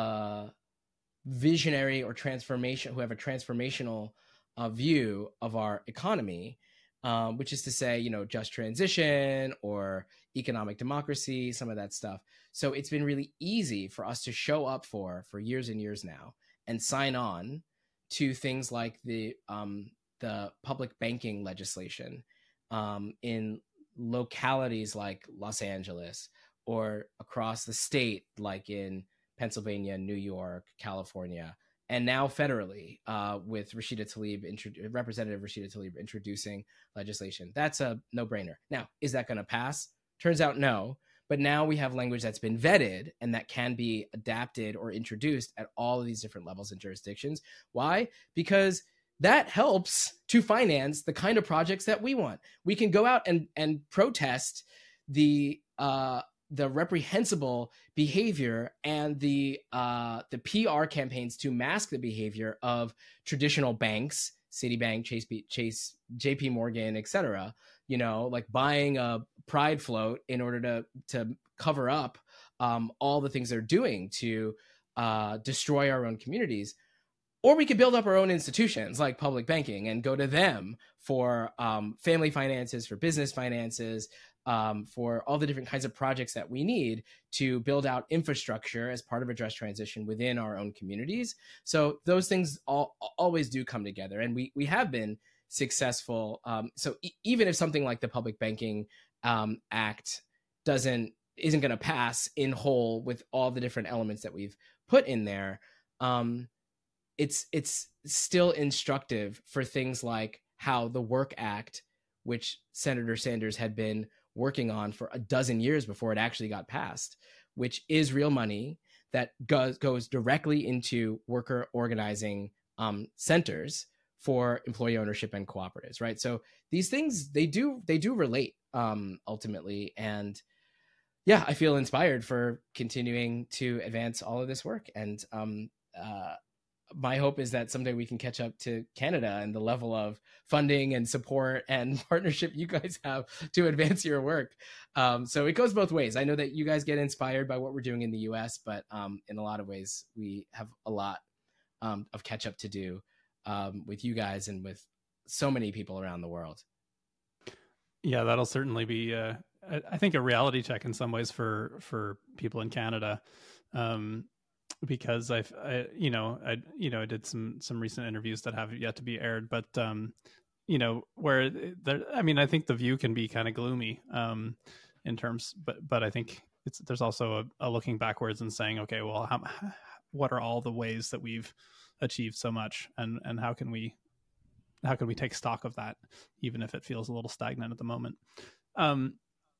a visionary or transformation, who have a transformational uh, view of our economy, um, which is to say, you know, just transition or economic democracy, some of that stuff. So it's been really easy for us to show up for for years and years now and sign on to things like the um, the public banking legislation um, in localities like Los Angeles or across the state, like in Pennsylvania, New York, California, and now federally uh, with Rashida Tlaib, intro- Representative Rashida Tlaib introducing legislation. That's a no-brainer. Now, is that going to pass? Turns out no. But now we have language that's been vetted and that can be adapted or introduced at all of these different levels and jurisdictions. Why? Because that helps to finance the kind of projects that we want. We can go out and, and protest the uh, the reprehensible behavior and the uh, the P R campaigns to mask the behavior of traditional banks, Citibank, Chase, Chase, J P Morgan, et cetera. You know, like buying a pride float in order to to cover up um, all the things they're doing to uh, destroy our own communities. Or we could build up our own institutions like public banking and go to them for um, family finances, for business finances, um, for all the different kinds of projects that we need to build out infrastructure as part of a just transition within our own communities. So those things all, always do come together. And we we have been successful. Um, so e- even if something like the Public Banking um, Act doesn't isn't going to pass in whole with all the different elements that we've put in there. Um, it's it's still instructive for things like how the Work Act, which Senator Sanders had been working on for a dozen years before it actually got passed, which is real money that goes goes directly into worker organizing um, centers for employee ownership and cooperatives, right? So these things, they do they do relate um, ultimately. And yeah, I feel inspired for continuing to advance all of this work. And um, uh, my hope is that someday we can catch up to Canada and the level of funding and support and partnership you guys have to advance your work. Um, so it goes both ways. I know that you guys get inspired by what we're doing in the U S, but um, in a lot of ways, we have a lot um, of catch up to do um, with you guys and with so many people around the world. Yeah, that'll certainly be, uh, I think, a reality check in some ways for for people in Canada. Um, because I've, I, you know, I, you know, I did some, some recent interviews that have yet to be aired, but, um, you know, where there, I mean, I think the view can be kind of gloomy, um, in terms, but, but I think it's, there's also a, a looking backwards and saying, okay, well, how, what are all the ways that we've achieved so much, and, and how can we, how can we take stock of that, even if it feels a little stagnant at the moment? Um,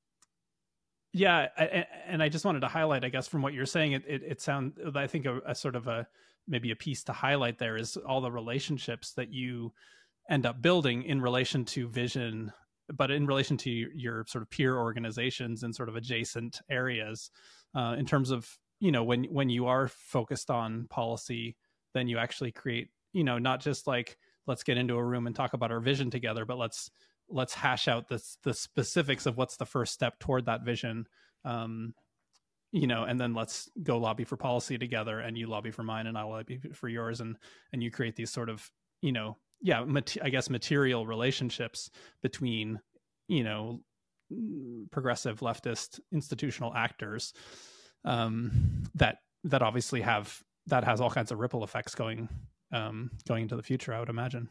Yeah, I, and I just wanted to highlight, I guess, from what you're saying, it it, it sounds, I think, a, a sort of a maybe a piece to highlight there is all the relationships that you end up building in relation to vision, but in relation to your, your sort of peer organizations and sort of adjacent areas, uh, in terms of, you know, when when you are focused on policy, then you actually create, you know, not just like, let's get into a room and talk about our vision together, but let's let's hash out the the specifics of what's the first step toward that vision, um, you know, and then let's go lobby for policy together, and you lobby for mine and I'll lobby for yours. And, and you create these sort of, you know, yeah, mat- I guess material relationships between, you know, progressive leftist institutional actors, um, that, that obviously have, that has all kinds of ripple effects going, um, going into the future, I would imagine.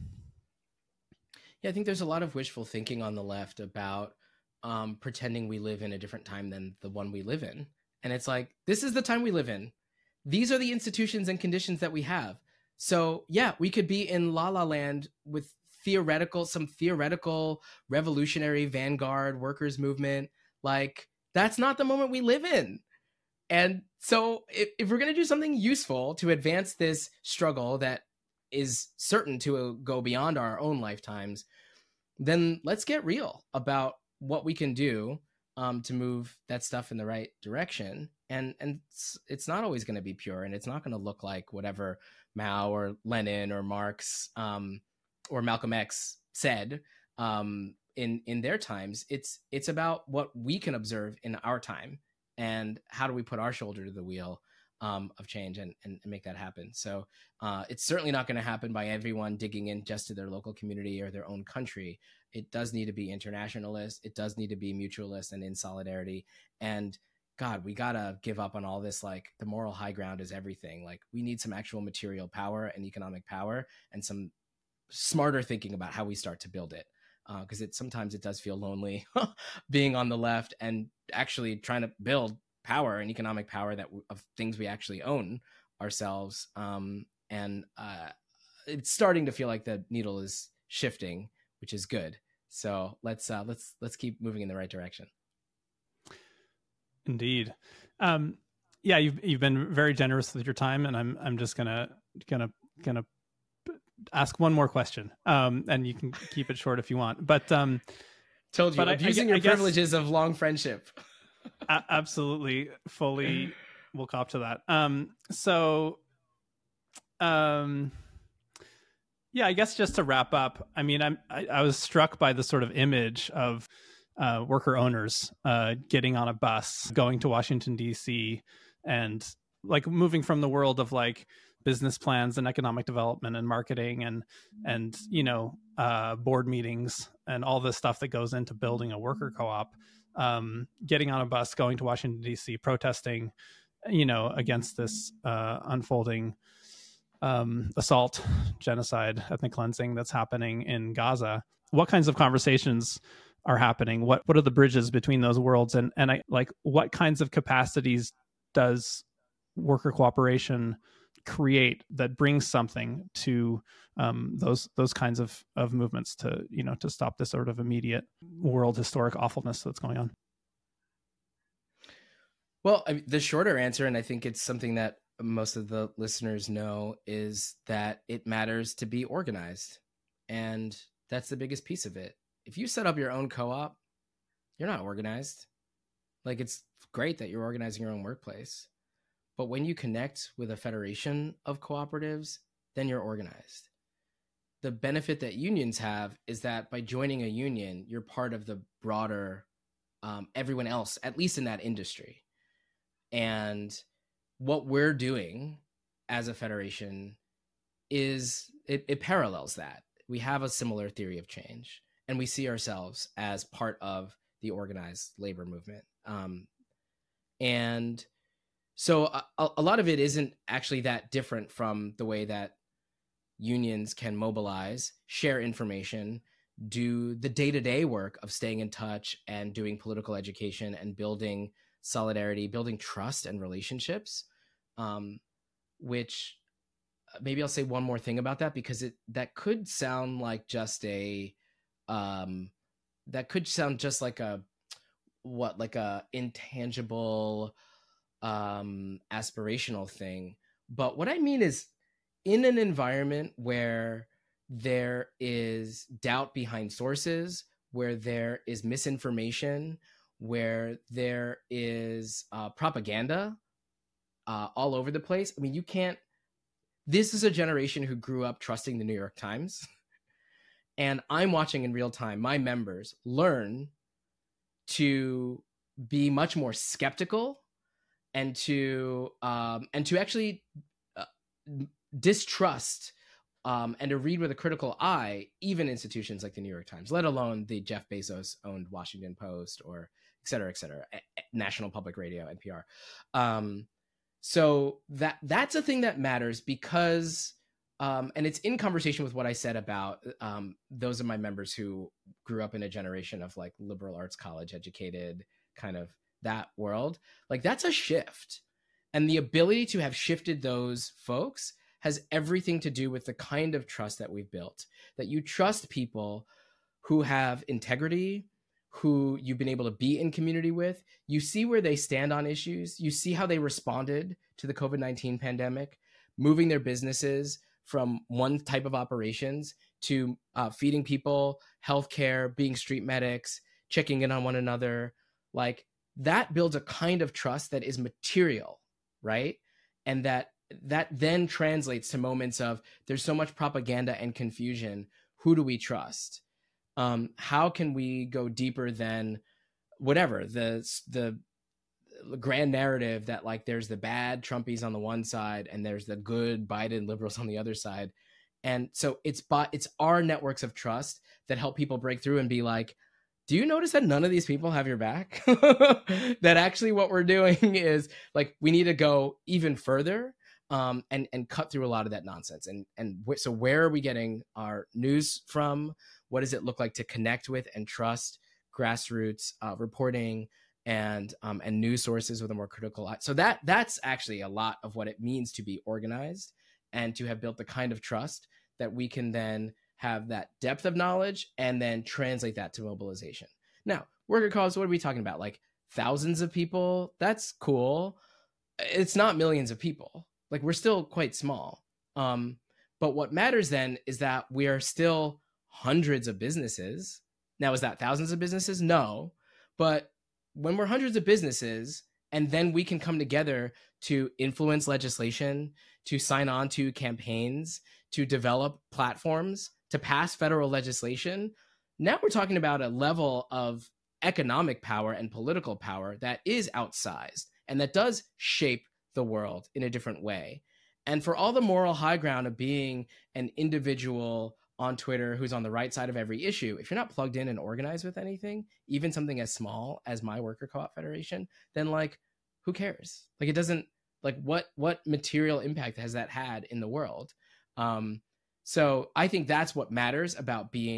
Yeah, I think there's a lot of wishful thinking on the left about um, pretending we live in a different time than the one we live in. And it's like, this is the time we live in. These are the institutions and conditions that we have. So yeah, we could be in La La Land with theoretical, some theoretical revolutionary vanguard workers movement. Like, that's not the moment we live in. And so if, if we're going to do something useful to advance this struggle that is certain to go beyond our own lifetimes, then let's get real about what we can do um, to move that stuff in the right direction. And and it's, it's not always going to be pure, and it's not going to look like whatever Mao or Lenin or Marx um, or Malcolm X said um, in in their times. It's it's about what we can observe in our time, and how do we put our shoulder to the wheel Um, of change and, and, and make that happen. So uh, it's certainly not going to happen by everyone digging in just to their local community or their own country. It does need to be internationalist. It does need to be mutualist and in solidarity. And God, we got to give up on all this, like the moral high ground is everything. Like, we need some actual material power and economic power and some smarter thinking about how we start to build it. Because uh, it sometimes it does feel lonely being on the left and actually trying to build power and economic power that of things we actually own ourselves. Um, and uh, it's starting to feel like the needle is shifting, which is good. So let's uh, let's let's keep moving in the right direction. Indeed. Um, yeah, you've you've been very generous with your time, and I'm I'm just gonna gonna gonna ask one more question, um, and you can keep it short if you want. But um, told you, but abusing I, I, your I guess, privileges of long friendship. A- absolutely, fully, we'll cop to that. Um, so, um, yeah, I guess just to wrap up, I mean, I'm I, I was struck by the sort of image of uh, worker owners uh, getting on a bus, going to Washington D C, and like moving from the world of like business plans and economic development and marketing and and you know uh, board meetings and all the stuff that goes into building a worker co-op. Um, getting on a bus, going to Washington, D C, protesting, you know, against this uh, unfolding um, assault, genocide, ethnic cleansing that's happening in Gaza. What kinds of conversations are happening? What what are the bridges between those worlds? And and I like what kinds of capacities does worker cooperation create that brings something to um, those those kinds of of movements to, you know, to stop this sort of immediate world historic awfulness that's going on? Well, I mean, the shorter answer, and I think it's something that most of the listeners know, is that it matters to be organized. And that's the biggest piece of it. If you set up your own co-op, you're not organized. Like, it's great that you're organizing your own workplace, but when you connect with a federation of cooperatives, then you're organized. The benefit that unions have is that by joining a union, you're part of the broader um, everyone else, at least in that industry. And what we're doing as a federation is it, it parallels that. We have a similar theory of change, and we see ourselves as part of the organized labor movement. Um, and so a, a lot of it isn't actually that different from the way that unions can mobilize, share information, do the day-to-day work of staying in touch and doing political education and building solidarity, building trust and relationships, um, which maybe I'll say one more thing about that, because it that could sound like just a um, that could sound just like a what like a intangible um, aspirational thing. But what I mean is, in an environment where there is doubt behind sources, where there is misinformation, where there is uh, propaganda uh, all over the place. I mean, you can't, this is a generation who grew up trusting the New York Times. And I'm watching in real time my members learn to be much more skeptical and to, um, and to actually uh, distrust um, and to read with a critical eye, even institutions like the New York Times, let alone the Jeff Bezos owned Washington Post or et cetera, et cetera, National Public Radio, N P R. Um, so that that's a thing that matters because, um, and it's in conversation with what I said about um, those of my members who grew up in a generation of like liberal arts college educated, kind of that world. Like, that's a shift. And the ability to have shifted those folks has everything to do with the kind of trust that we've built, that you trust people who have integrity, who you've been able to be in community with. You see where they stand on issues. You see how they responded to the COVID nineteen pandemic, moving their businesses from one type of operations to uh, feeding people, healthcare, being street medics, checking in on one another. Like, that builds a kind of trust that is material, right? And that that then translates to moments of there's so much propaganda and confusion. Who do we trust? Um, how can we go deeper than whatever the the grand narrative that like there's the bad Trumpies on the one side and there's the good Biden liberals on the other side? And so it's but it's our networks of trust that help people break through and be like, do you notice that none of these people have your back? That actually what we're doing is like, we need to go even further um, and, and cut through a lot of that nonsense. And, and wh- so where are we getting our news from? What does it look like to connect with and trust grassroots uh, reporting and um, and news sources with a more critical eye? So that that's actually a lot of what it means to be organized and to have built the kind of trust that we can then have that depth of knowledge and then translate that to mobilization. Now, worker co-ops, what are we talking about? Like thousands of people? That's cool. It's not millions of people. Like, we're still quite small. Um, but what matters then is that we are still hundreds of businesses. Now, is that thousands of businesses? No. But when we're hundreds of businesses, and then we can come together to influence legislation, to sign on to campaigns, to develop platforms, to pass federal legislation, now we're talking about a level of economic power and political power that is outsized and that does shape the world in a different way. And for all the moral high ground of being an individual on Twitter who's on the right side of every issue, if you're not plugged in and organized with anything, even something as small as my worker co-op federation, then like, who cares? Like, it doesn't, like, what what material impact has that had in the world? Um, so I think that's what matters about being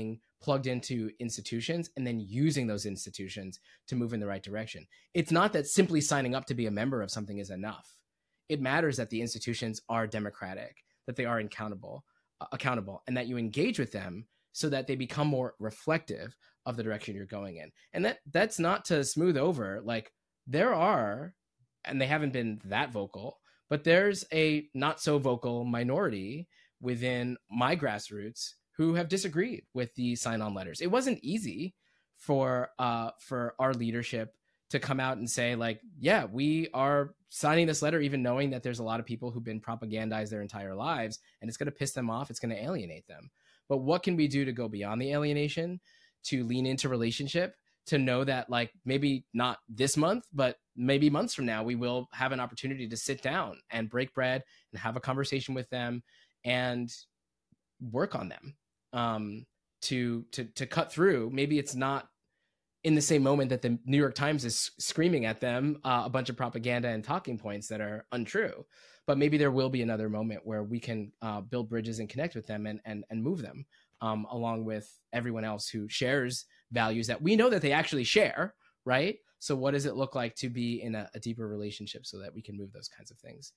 plugged into institutions and then using those institutions to move in the right direction. It's not that simply signing up to be a member of something is enough. It matters that the institutions are democratic, that they are accountable, uh, accountable, and that you engage with them so that they become more reflective of the direction you're going in. And that that's not to smooth over, like there are, and they haven't been that vocal, but there's a not so vocal minority within my grassroots who have disagreed with the sign-on letters. It wasn't easy for uh, for our leadership to come out and say, like, yeah, we are signing this letter, even knowing that there's a lot of people who've been propagandized their entire lives, and it's going to piss them off. It's going to alienate them. But what can we do to go beyond the alienation, to lean into relationship, to know that, like, maybe not this month, but maybe months from now, we will have an opportunity to sit down and break bread and have a conversation with them and work on them, um, to, to, to cut through. Maybe it's not in the same moment that the New York Times is screaming at them uh, a bunch of propaganda and talking points that are untrue, but maybe there will be another moment where we can uh, build bridges and connect with them and and, and move them um, along with everyone else who shares values that we know that they actually share, right? So what does it look like to be in a, a deeper relationship so that we can move those kinds of things?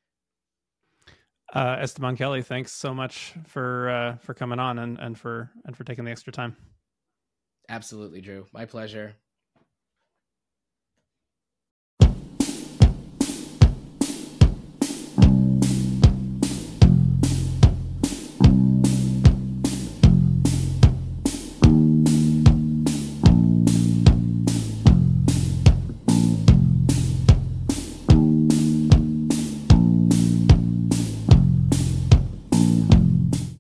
Uh, Esteban Kelly, thanks so much for uh, for coming on and, and for and for taking the extra time. Absolutely, Drew. My pleasure.